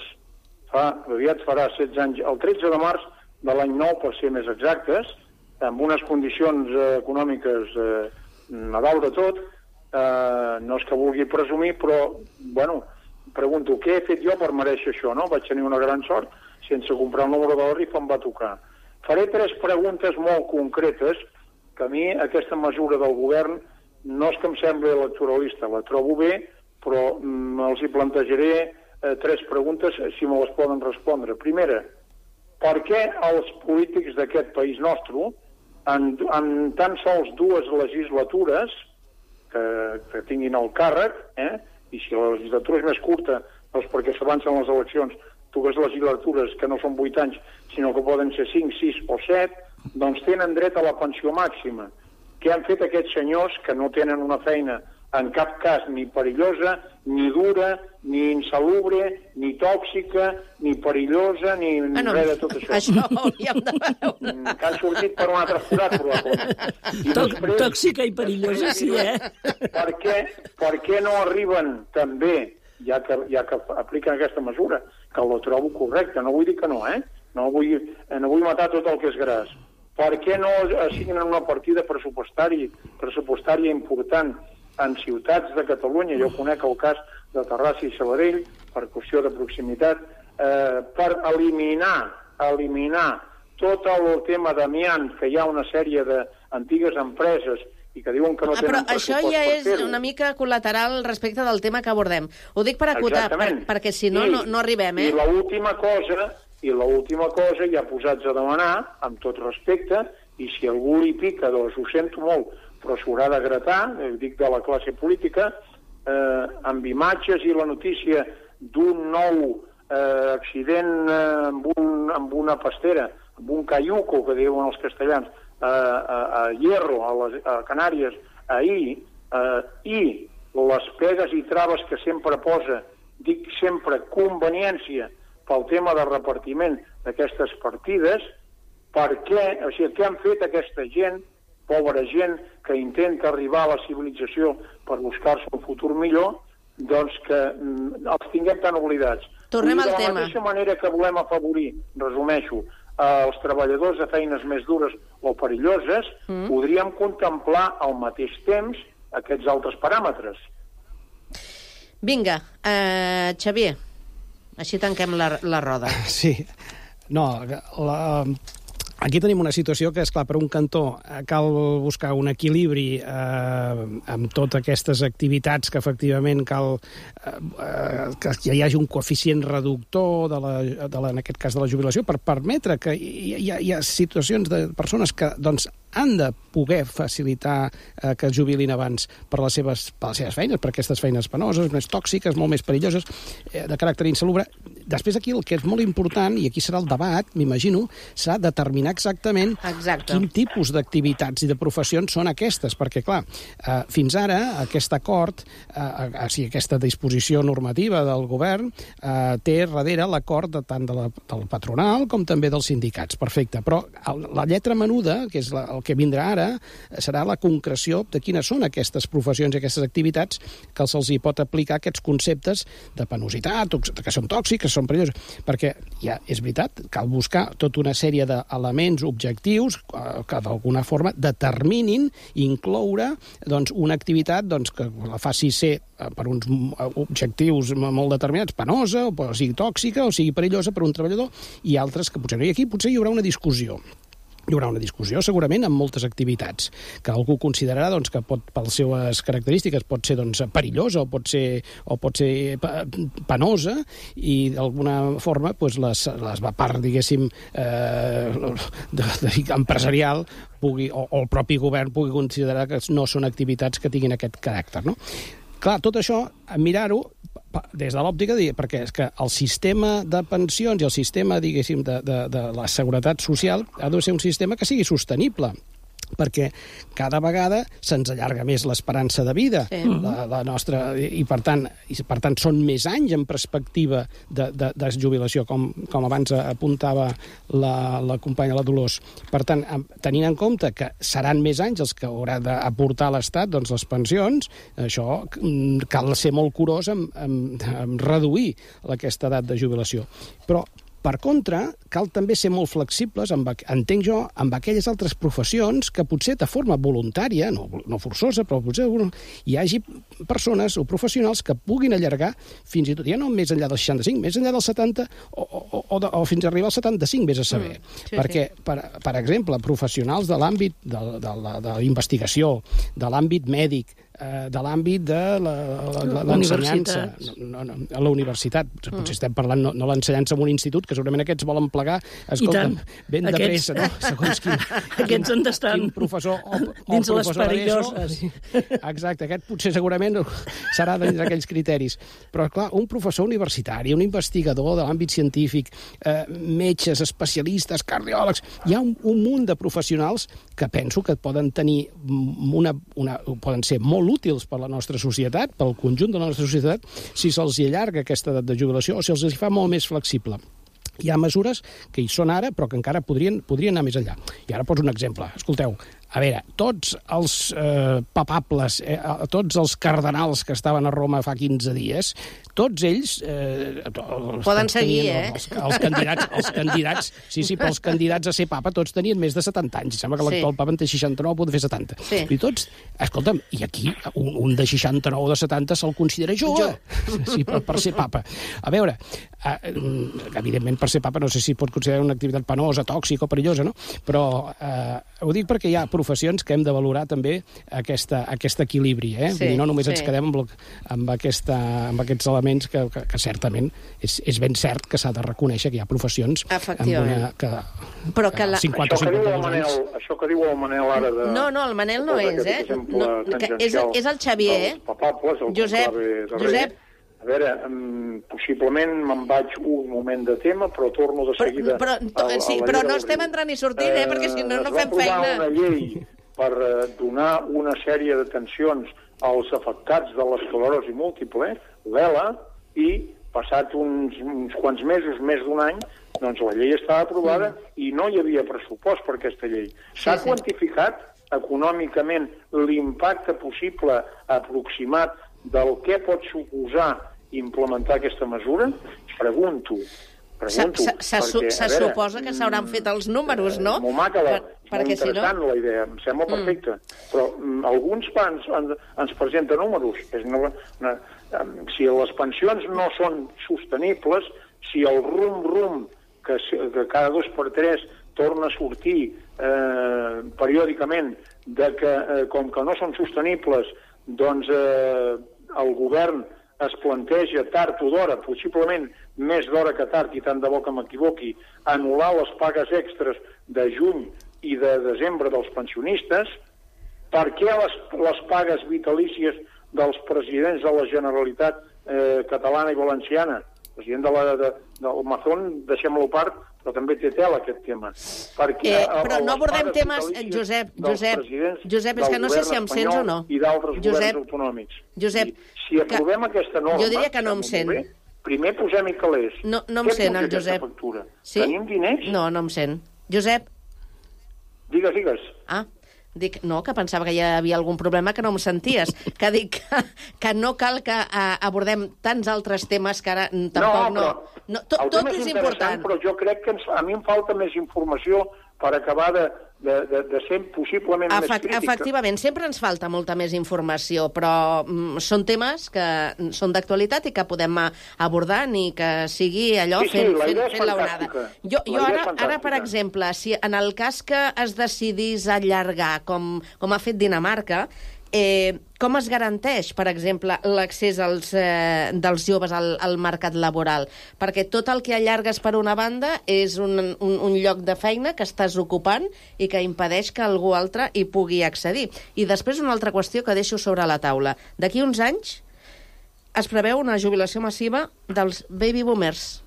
aviat farà 16 anys, el 13 de març de l'any 9, per ser més exactes, amb unes condicions econòmiques a dalt de tot, no és que vulgui presumir, però, bueno, pregunto, què he fet jo per mereixer això, no? Vaig tenir una gran sort, sense comprar el número de la rifa em va tocar. Faré 3 preguntes molt concretes, que a mi aquesta mesura del govern no és que em sembli electoralista, la trobo bé, però els hi plantejaré 3 preguntes, si me les poden respondre. Primera, per què els polítics d'aquest país nostre, en tan sols 2 legislatures que tinguin el càrrec, i si la legislatura és més curta, doncs perquè s'avancen les eleccions, 2 legislatures que no són 8 anys, sinó que poden ser 5, 6 o 7, doncs tenen dret a la pensió màxima. Què han fet aquests senyors que no tenen una feina en cap cas ni perillosa, ni dura, ni insalubre, ni tòxica, ni perillosa, ni res de tot això?
Això hauríem de veure.
Que han sortit per un altre forat, probablement.
Tòxica i perillosa, sí,
Per què no arriben també, ja que apliquen aquesta mesura, que la trobo correcta, no vull dir que no, no vull matar tot el que és gras. Per què no assignen una partida pressupostària important en ciutats de Catalunya? Jo conec el cas de Terrassa i Sabadell, per qüestió de proximitat, per eliminar tot el tema d'amiant, que hi ha una sèrie d'antigues empreses i que diuen que no tenen pressupost per fer-ho.
Però això ja és una mica col·lateral respecte del tema que abordem. Ho dic per acotar, perquè si no, no arribem,
I l'última cosa, ja posats a demanar, amb tot respecte, i si algú li pica, doncs ho sento molt, però s'haurà de gratar, dic de la classe política, amb imatges i la notícia d'un nou accident amb una pastera, amb un cayuco, que diuen els castellans, a Hierro, a Canàries, ahir, i les pegues i traves que sempre posa, dic sempre conveniència pel tema de repartiment d'aquestes partides, què han fet aquesta gent, pobra gent, que intenta arribar a la civilització per buscar-se un futur millor, doncs que els tinguem tan oblidats.
Tornem al tema.
De la mateixa manera que volem afavorir, resumeixo, els treballadors de feines més dures o perilloses, podríem contemplar al mateix temps aquests altres paràmetres.
Vinga, Xavier, així tanquem la roda.
Sí, no, aquí tenim una situació que, és clar, per un cantó cal buscar un equilibri amb totes aquestes activitats que efectivament cal que hi hagi un coeficient reductor en aquest cas de la jubilació, per permetre que hi ha situacions de persones que doncs han de poder facilitar que es jubilin abans per les seves feines, per aquestes feines penoses, més tòxiques, molt més perilloses, de caràcter insalubre. Després aquí el que és molt important, i aquí serà el debat, m'imagino, serà determinar exactament quin tipus d'activitats i de professions són aquestes, perquè, clar, fins ara aquest acord, aquesta disposició normativa del govern, té darrere l'acord tant del patronal com també dels sindicats, perfecte, però la lletra menuda, que és el que vindrà ara, serà la concreció de quines són aquestes professions i aquestes activitats que se'ls hi pot aplicar aquests conceptes de penositat, que són tòxics, que són perillosos, perquè ja és veritat, cal buscar tota una sèrie d'elements objectius que d'alguna forma determinin incloure una activitat que la faci ser per uns objectius molt determinats, penosa, o sigui tòxica, o sigui perillosa per un treballador, i altres que potser no. I aquí potser hi haurà una discussió. Hi haurà una discussió, segurament, amb moltes activitats, que algú considerarà que per les seves característiques pot ser perillosa o pot ser penosa, i d'alguna forma la part, diguéssim, empresarial o el propi govern pugui considerar que no són activitats que tinguin aquest caràcter, no? Clar, tot això, mirar-ho des de l'òptica, perquè és que el sistema de pensions i el sistema, diguéssim, de la seguretat social ha de ser un sistema que sigui sostenible, perquè cada vegada se'ns allarga més l'esperança de vida, la nostra, i per tant són més anys en perspectiva de jubilació, com abans apuntava la companya la Dolors. Per tant, tenint en compte que seran més anys els que haurà d'aportar l'Estat les pensions, això cal ser molt curós en reduir aquesta edat de jubilació. Però Per contra, cal també ser molt flexibles, entenc jo, amb aquelles altres professions que potser de forma voluntària, no forçosa, però potser hi hagi persones o professionals que puguin allargar fins i tot, ja no més enllà dels 65, més enllà dels 70 o fins a arribar als 75, vés a saber. Perquè, per exemple, professionals de l'àmbit de la investigació, de l'àmbit mèdic, de l'àmbit de l'ensenyança, a la universitat. Potser estem parlant no l'ensenyança en un institut, que segurament aquests volen plegar, escolta'm, ben de pressa, no? Segons
aquests han d'estar
professor
dins les perilloses.
Exacte, aquest potser segurament serà dins d'aquells criteris. Però, clar, un professor universitari, un investigador de l'àmbit científic, metges, especialistes, cardiòlegs, hi ha un munt de professionals que penso que poden tenir poden ser molt útils per la nostra societat, pel conjunt de la nostra societat, si se'ls allarga aquesta edat de jubilació o si els fa molt més flexible. Hi ha mesures que hi són ara, però que encara podrien anar més enllà. I ara poso un exemple. Escolteu, a veure, tots els papables, tots els cardenals que estaven a Roma fa 15 dies, tots ells...
Poden seguir,
Els candidats, sí, però els candidats a ser papa tots tenien més de 70 anys. Sembla que l'actual papa en té 69, pot fer 70. I tots, escolta'm, i aquí un de 69 o de 70 se'l considera jove. Sí, per ser papa. A veure, evidentment per ser papa no sé si pot considerar una activitat penosa, tòxica o perillosa, no? Però ho dic perquè hi ha professions que hem de valorar també aquest equilibri, Vull dir, no només ens quedem amb aquests elements que certament és ben cert que s'ha de reconèixer que hi ha professions
però que
50 o 52 anys.
Això que diu el Manel ara de...
No, el Manel no és, és el Xavier, Josep.
A veure, possiblement me'n vaig un moment de tema, però torno de seguida...
Però no estem entrant i sortint, perquè si no fem feina.
Es va aprovar una llei per donar una sèrie d'atencions als afectats de l'esclerosi múltiple, l'ELA, i passat uns quants mesos, més d'un any, doncs la llei estava aprovada i no hi havia pressupost per aquesta llei. S'ha quantificat econòmicament l'impacte possible aproximat del que pot suposar implementar aquesta mesura? Pregunto.
Se suposa que s'hauran fet els números, no?
M'ho interessant la idea, em sembla perfecte. Però alguns ens presenten números. Si les pensions no són sostenibles, si el rum-rum que cada 2 per 3 torna a sortir periòdicament de que, com que no són sostenibles, doncs el govern es planteja tard o d'hora, possiblement més d'hora que tard, i tant de bo que m'equivoqui, anul·lar les pagues extres de juny i de desembre dels pensionistes. Per què les pagues vitalícies dels presidents de la Generalitat catalana i valenciana? El president del Mazón, deixem-lo part, però també té tela aquest tema.
Però no abordem temes, Josep, és que no sé si em sents o no.
I d'altres governs autonòmics.
Josep,
si aprovem aquesta norma...
Jo diria que no em sent.
Primer posem-hi calés.
No em sent, el Josep.
Sí? Tenim diners?
No em sent. Josep?
Digues.
Dic, no, que pensava que hi havia algun problema que no em senties. Que dic que no cal que abordem tants altres temes que ara tampoc no...
El tema és important, però jo crec que a mi em falta més informació per acabar de ser possiblement més crítica.
Efectivament, sempre ens falta molta més informació, però són temes que són d'actualitat i que podem abordar ni que sigui allò fent l'onada. Jo ara, per exemple, si en el cas que es decidís allargar, com ha fet Dinamarca, com es garanteix, per exemple, l'accés dels joves al mercat laboral? Perquè tot el que allargues per una banda és un lloc de feina que estàs ocupant i que impedeix que algú altre hi pugui accedir. I després una altra qüestió que deixo sobre la taula. D'aquí uns anys es preveu una jubilació massiva dels baby boomers.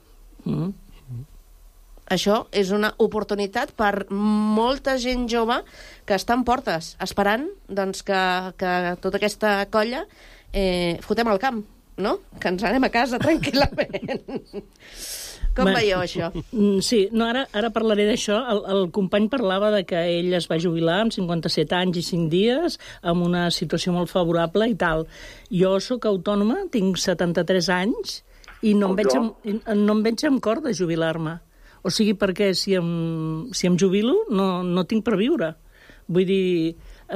Això és una oportunitat per molta gent jove que està en portes, esperant doncs, que tota aquesta colla fotem al camp, no? Que ens anem a casa tranquil·lament. Com veieu això?
Sí, ara parlaré d'això. El company parlava de que ell es va jubilar amb 57 anys i 5 dies, amb una situació molt favorable i tal. Jo sóc autònoma, tinc 73 anys, I no em veig amb cor de jubilar-me. O sigui, perquè si em jubilo no tinc per viure. Vull dir,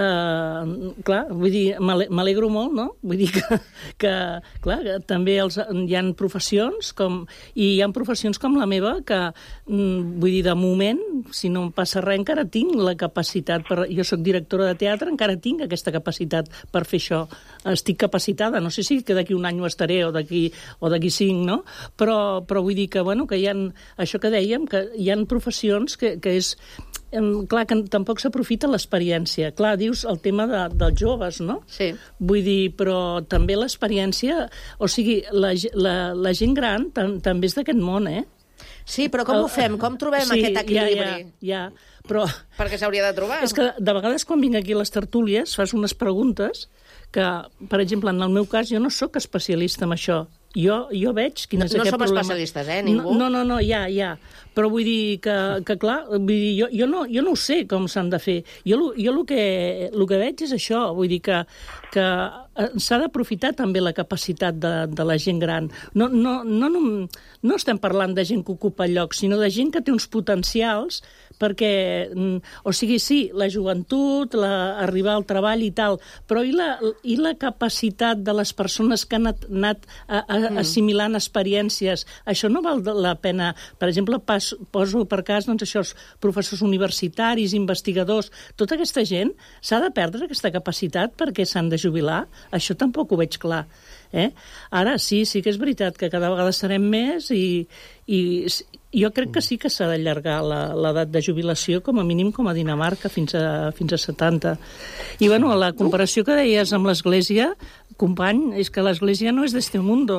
m'alegro molt, no? Vull dir que també hi ha professions com la meva que, vull dir, de moment, si no em passa res, encara tinc la capacitat. Jo soc directora de teatre, encara tinc aquesta capacitat per fer això. Estic capacitada, no sé si que d'aquí un any ho estaré o d'aquí 5, no? Però vull dir que, bueno, que hi ha, això que dèiem, que hi ha professions que és... Clar, que tampoc s'aprofita l'experiència. Clar, dius el tema dels joves, no?
Sí.
Vull dir, però també l'experiència... O sigui, la gent gran també és d'aquest món, eh?
Sí, però com ho fem? Com trobem aquest equilibri?
Ja, però...
Perquè s'hauria de trobar.
És que de vegades quan vinc aquí a les tertúlies fas unes preguntes que, per exemple, en el meu cas, jo no sóc especialista en això. Jo veig quin és aquest problema.
No som especialistes, ningú?
No, ja. Però vull dir que clar, vull dir, jo no ho sé com s'han de fer. Jo el que veig és això, vull dir que s'ha d'aprofitar també la capacitat de la gent gran. No estem parlant de gent que ocupa llocs, sinó de gent que té uns potencials perquè, o sigui, sí, la joventut, arribar al treball i tal, però i la capacitat de les persones que han anat assimilant experiències, això no val la pena. Per exemple, poso per cas, doncs, això, professors universitaris, investigadors, tota aquesta gent s'ha de perdre aquesta capacitat perquè s'han de jubilar. Això tampoc ho veig clar. Ara sí que és veritat que cada vegada serem més i jo crec que sí que s'ha d'allargar l'edat de jubilació com a mínim com a Dinamarca fins a 70. I bueno, la comparació que deies amb l'Església, company, és que l'Església no és d'este mundo.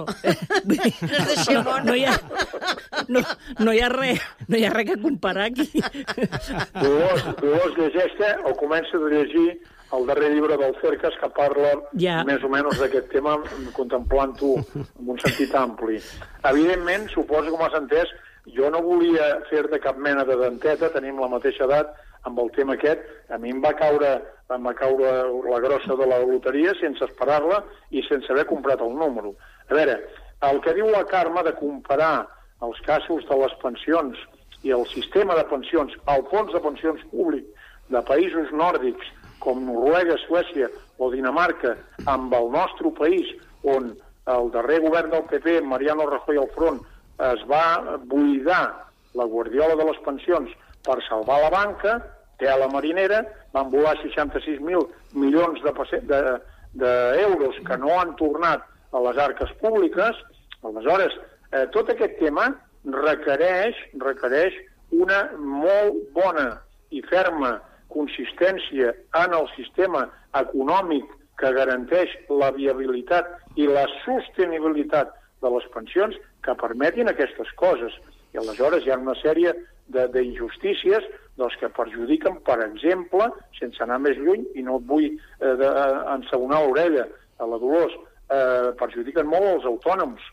No hi ha res que comparar aquí.
Dolors llegeix-te o comença a llegir el darrer llibre del Cercas que parla més o menys d'aquest tema contemplant-ho en un sentit ampli. Evidentment, suposo que m'has entès, jo no volia fer-te cap mena de denteta, tenim la mateixa edat amb el tema aquest. A mi em va caure la grossa de la loteria sense esperar-la i sense haver comprat el número. A veure, el que diu la Carme de comparar els casos de les pensions i el sistema de pensions, el fons de pensions públic de països nòrdics com Noruega, Suècia o Dinamarca, amb el nostre país, on el darrer govern del PP, Mariano Rajoy al front, es va buidar la guardiola de les pensions per salvar la banca, tela marinera, van volar 66.000 milions d'euros que no han tornat a les arques públiques. Aleshores, tot aquest tema requereix una molt bona i ferma consistència en el sistema econòmic que garanteix la viabilitat i la sostenibilitat de les pensions que permetin aquestes coses. I aleshores hi ha una sèrie d'injustícies que perjudiquen, per exemple, sense anar més lluny, i no et vull ensabonar l'orella a la Dolors, perjudiquen molt els autònoms.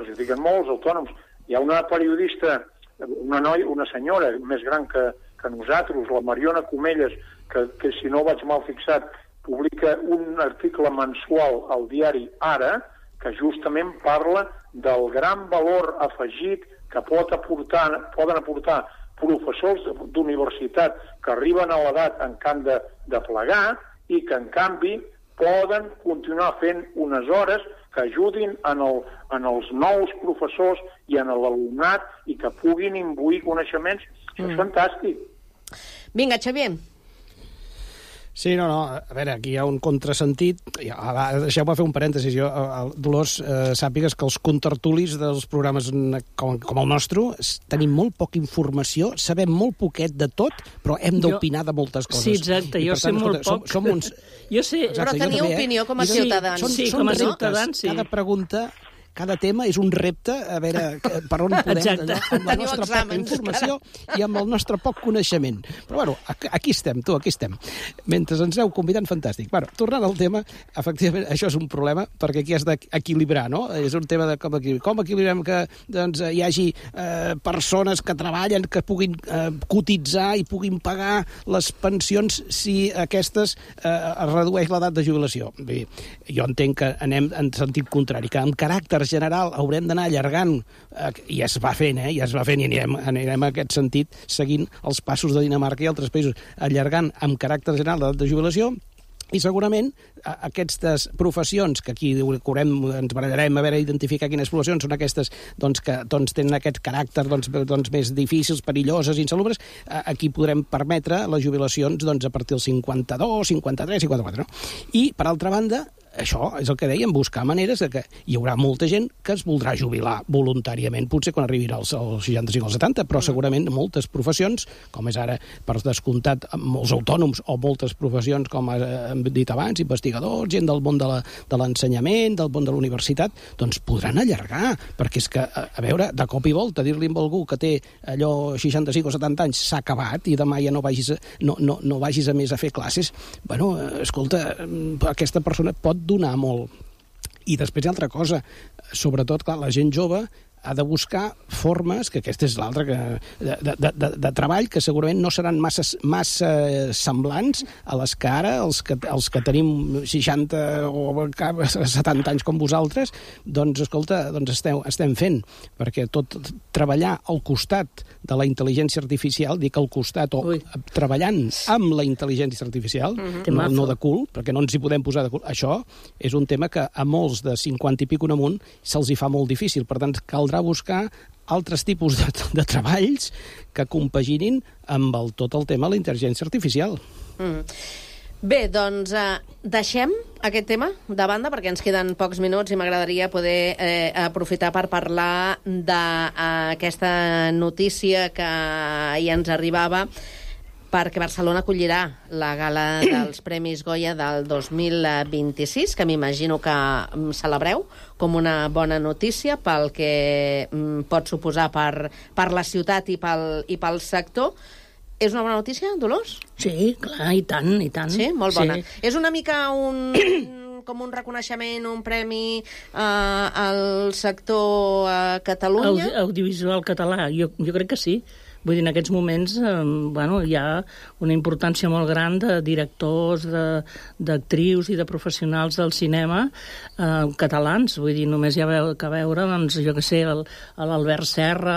Hi ha una periodista, una senyora més gran que nosaltres, la Mariona Comelles, que si no vaig mal fixat, publica un article mensual al diari Ara, que justament parla del gran valor afegit que poden aportar professors d'universitat que arriben a l'edat en què han de plegar i que, en canvi, poden continuar fent unes hores que ajudin en els nous professors i en l'alumnat i que puguin imbuir coneixements. Això és fantàstic.
Vinga, Xavier.
Sí, no, a veure, aquí hi ha un contrasentit. Deixeu-me fer un parèntesis. Dolors, sàpigues que els contertulis dels programes com el nostre tenim molt poca informació, sabem molt poquet de tot, però hem d'opinar de moltes coses.
Sí, exacte, jo sé molt poc.
Som uns...
Jo sé, però teniu opinió com a ciutadans.
Sí, com a ciutadans, sí.
Cada pregunta... Cada tema és un repte, a veure per on podem, amb la nostra poca informació i amb el nostre poc coneixement. Però, bueno, aquí estem. Mentre ens heu convidat, fantàstic. Bueno, tornant al tema, efectivament, això és un problema, perquè aquí has d'equilibrar, no? És un tema de com equilibrem que hi hagi persones que treballen, que puguin cotitzar i puguin pagar les pensions si aquestes es redueix l'edat de jubilació. Jo entenc que anem en sentit contrari, que amb caràcter general haurem d'anar allargant, i es va fent, i anirem en aquest sentit seguint els passos de Dinamarca i altres països, allargant amb caràcter general l'edat de jubilació, i segurament aquestes professions, que aquí ens barallarem a veure identificar quines professions són aquestes que tenen aquest caràcter més difícils, perilloses, insalubres, aquí podrem permetre les jubilacions a partir dels 52, 53, 54. I, per altra banda, això és el que dèiem, buscar maneres de que hi haurà molta gent que es voldrà jubilar voluntàriament, potser quan arribirà als 65 o als 70, però segurament moltes professions, com és ara per descomptat molts autònoms o moltes professions, com hem dit abans, investigadors, gent del món de l'ensenyament, del món de la universitat, doncs podran allargar, perquè és que, a veure, de cop i volta, dir-li a algú que té allò 65 o 70 anys s'ha acabat i demà ja no vagis a més a fer classes, bueno, escolta, aquesta persona pot donar molt. I després hi ha altra cosa, sobretot, clar, la gent jove ha de buscar formes, que aquesta és l'altra, de treball, que segurament no seran massa semblants a les que ara, els que tenim 60 o 70 anys com vosaltres, doncs, escolta, estem fent, perquè tot treballar al costat de la intel·ligència artificial, dic al costat, o treballant amb la intel·ligència artificial, no de cul, perquè no ens hi podem posar de cul, això és un tema que a molts de 50 i pico en amunt se'ls hi fa molt difícil, per tant, caldrà buscar altres tipus de treballs que compaginin amb tot el tema de la intel·ligència artificial.
Bé, doncs deixem aquest tema de banda perquè ens queden pocs minuts i m'agradaria poder aprofitar per parlar d'aquesta notícia que ja ens arribava, perquè Barcelona acollirà la gala dels Premis Goya del 2026, que m'imagino que celebreu com una bona notícia pel que pot suposar per la ciutat i pel sector. És una bona notícia, Dolors?
Sí, clar, i tant, i tant.
Sí, molt bona.
Sí.
És una mica com un reconeixement, un premi al sector Catalunya?
Audiovisual català, jo crec que sí. Vull dir, en aquests moments hi ha una importància molt gran de directors, d'actrius i de professionals del cinema catalans. Vull dir, només hi ha que veure, doncs, jo què sé, l'Albert Serra,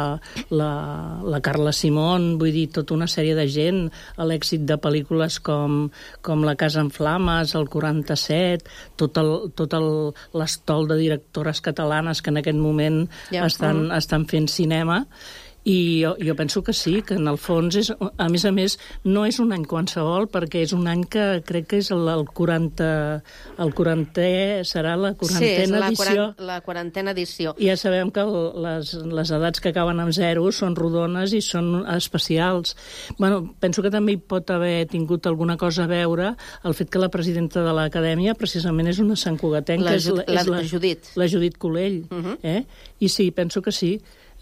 la Carla Simón, vull dir, tota una sèrie de gent, l'èxit de pel·lícules com La Casa en Flames, el 47, tot l'estol de directores catalanes que en aquest moment estan fent cinema. I jo penso que sí, que en el fons és, a més, no és un any qualsevol, perquè és un any que crec que és el 40è, serà la 40a edició.
Sí, la 40a edició.
I ja sabem que les edats que acaben amb 0 són rodones i són especials. Bueno, penso que també hi pot haver tingut alguna cosa a veure el fet que la presidenta de l'Acadèmia precisament és una santcugatenca,
la Judit.
La Judit Colell. I sí, penso que sí.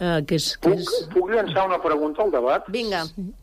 Puc llançar una pregunta al debat?
Vinga.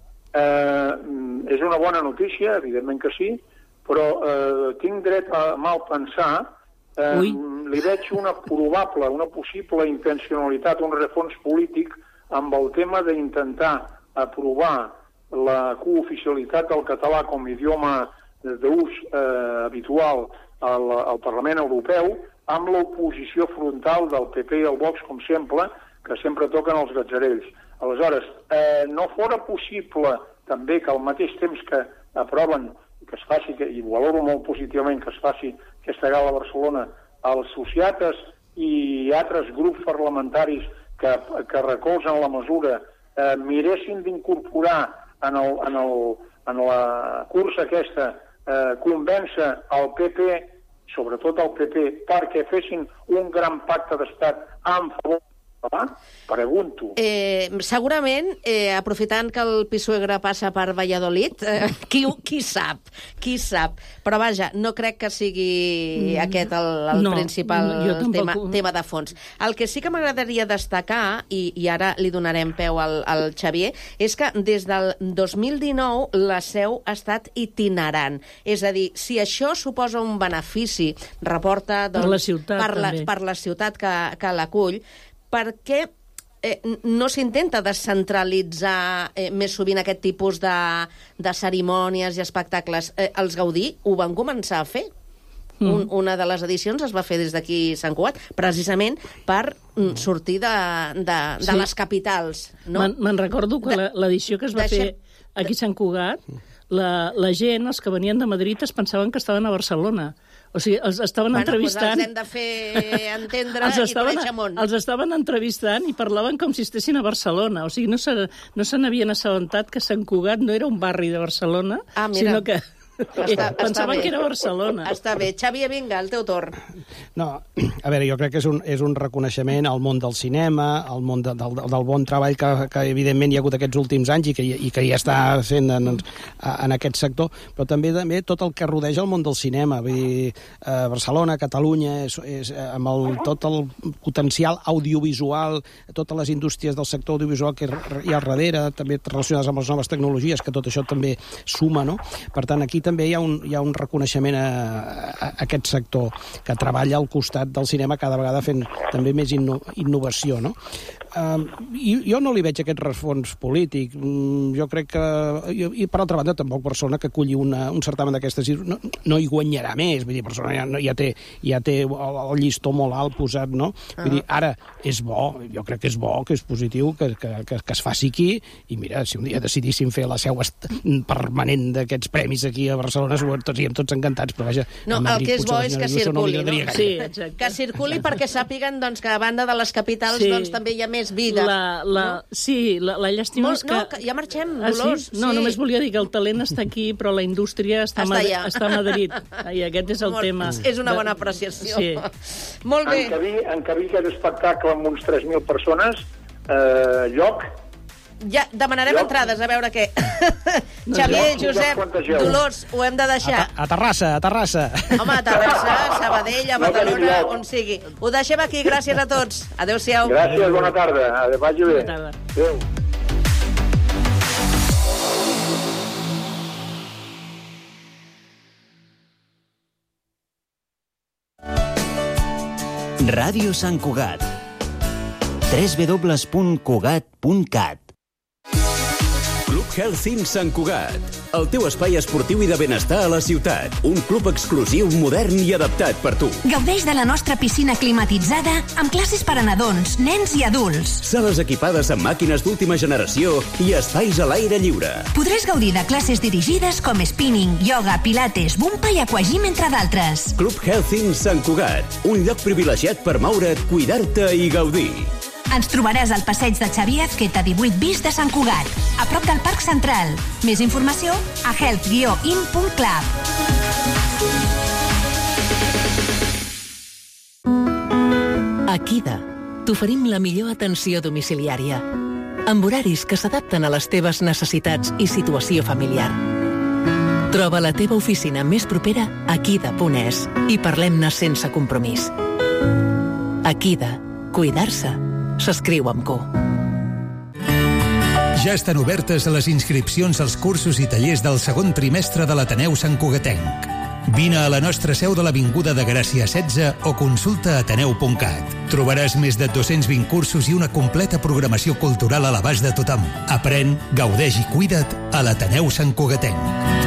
És una bona notícia, evidentment que sí, però tinc dret a mal pensar. Li veig una possible intencionalitat, un refons polític amb el tema d'intentar aprovar la cooficialitat del català com a idioma d'ús habitual al Parlament Europeu, amb l'oposició frontal del PP i el Vox, com sempre, que sempre toquen els gatzarells. Aleshores, no fora possible també que al mateix temps que aproven que es faci, i valoro molt positivament que es faci aquesta gala a Barcelona, els sociates i altres grups parlamentaris que recolzen la mesura miressin d'incorporar en la cursa aquesta convèncer el PP, sobretot el PP, perquè fessin un gran pacte d'estat en favor. Pregunto.
Segurament, aprofitant que el Pisuerga passa per Valladolid, qui sap? Però vaja, no crec que sigui aquest el principal tema de fons. El que sí que m'agradaria destacar, i ara li donarem peu al Xavier, és que des del 2019 la seu ha estat itinerant. És a dir, si això suposa un benefici, reporta per la ciutat que l'acull, per què no s'intenta descentralitzar més sovint aquest tipus de cerimònies i espectacles? Els Gaudí ho van començar a fer. Una de les edicions es va fer des d'aquí Sant Cugat, precisament per sortir de les capitals. No?
Me'n recordo que l'edició que es va fer aquí a Sant Cugat, la gent, els que venien de Madrid, es pensaven que estaven a Barcelona. O sigui, els estaven entrevistant...
Doncs els hem de fer entendre i conèixer món.
Els estaven entrevistant i parlaven com si estessin a Barcelona. O sigui, no se n'havien assabentat que Sant Cugat no era un barri de Barcelona, sinó que... pensaven que era Barcelona.
Està bé. Xavier, vinga, el teu torn.
No, a veure, jo crec que és un reconeixement al món del cinema, al món del bon treball que evidentment hi ha hagut aquests últims anys i que ja està fent en aquest sector, però també tot el que rodeja el món del cinema. Vull dir, Barcelona, Catalunya, amb tot el potencial audiovisual, totes les indústries del sector audiovisual que hi ha al darrere, també relacionades amb les noves tecnologies, que tot això també suma, no? Per tant, aquí també hi ha un reconeixement a aquest sector que treballa al costat del cinema cada vegada fent també més innovació, no? Jo no li veig aquest rerefons polític. Jo crec que... I per altra banda, tampoc Barcelona que aculli un certamen d'aquestes no hi guanyarà més. Vull dir, Barcelona ja té el llistó molt alt posat, no? Vull dir, ara és bo, jo crec que és bo, que és positiu, que es faci aquí, i mira, si un dia decidíssim fer la seu permanent d'aquests premis aquí a Barcelona, estaríem tots encantats, però vaja...
No, el que és bo és que circuli, no?
Sí, exacte.
Que circuli perquè sàpiguen que a banda de les capitals també hi ha més vida.
Sí, la llàstima és que...
No, ja marxem, Dolors.
No, només volia dir que el talent està aquí, però la indústria està a Madrid. I aquest és el tema.
És una bona apreciació.
Sí.
Molt bé.
Encabir aquest espectacle amb uns 3.000 persones, lloc...
Ja demanarem entrades, a veure què. Xavier, Josep, Dolors, ho hem de deixar.
A Terrassa.
Home, a Terrassa, Sabadell, a Badalona, on sigui. Ho deixem aquí, gràcies a tots. Adéu-siau.
Gràcies, bona tarda. Vagi bé. Adéu.
Ràdio Sant Cugat. www.cugat.cat.
Hellthing Sant Cugat, el teu espai esportiu i de benestar a la ciutat. Un club exclusiu, modern i adaptat per tu.
Gaudeix de la nostra piscina climatitzada amb classes per a nadons, nens i adults.
Sales equipades amb màquines d'última generació i espais a l'aire lliure.
Podràs gaudir de classes dirigides com spinning, yoga, pilates, bumpa i aquagym, entre d'altres.
Club Hellthing Sant Cugat, un lloc privilegiat per moure't, cuidar-te i gaudir.
Ens trobaràs al passeig de Xavier Azqueta 18 bis de Sant Cugat, a prop del Parc Central. Més informació a health-in.club.
A Kida t'oferim la millor atenció domiciliària, amb horaris que s'adapten a les teves necessitats i situació familiar. Troba la teva oficina més propera a kida.es i parlem-ne sense compromís. A Kida, cuidar-se s'escriu amb Q.
Ja estan obertes les inscripcions als cursos i tallers del segon trimestre de l'Ateneu Sant Cugatenc. Vine a la nostra seu de l'Avinguda de Gràcia 16 o consulta ateneu.cat. Trobaràs més de 220 cursos i una completa programació cultural a l'abast de tothom. Aprèn, gaudeix i cuida't a l'Ateneu Sant Cugatenc.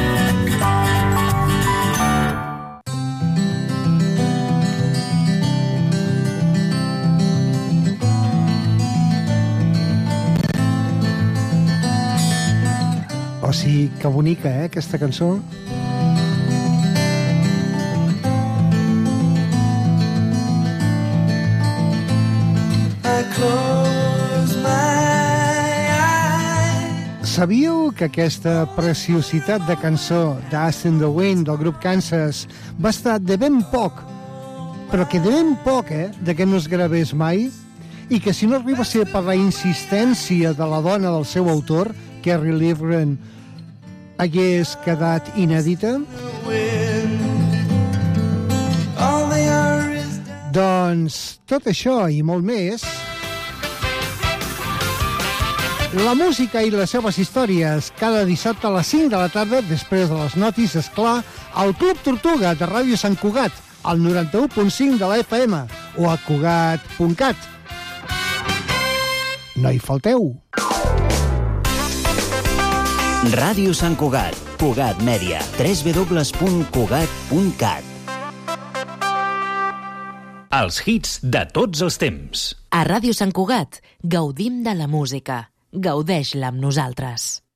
O sigui, que bonica, aquesta cançó. Sabíeu que aquesta preciositat de cançó d'Ast in the Wind del grup Kansas va estar de ben poc, però que de ben poc, de que no es gravés mai, i que si no arriba a ser per la insistència de la dona del seu autor, Kerry Livgren, hagués quedat inèdita? Doncs tot això i molt més, la música i les seves històries cada dissabte a les 5 de la tarda, després de les notis, esclar, al Club Tortuga de Ràdio Sant Cugat, al 91.5 de la FM o a cugat.cat. No hi falteu.
Ràdio Sant Cugat, Cugat Mèdia, www.cugat.cat.
Els hits de tots els temps.
A Ràdio Sant Cugat gaudim de la música. Gaudeix-la amb nosaltres.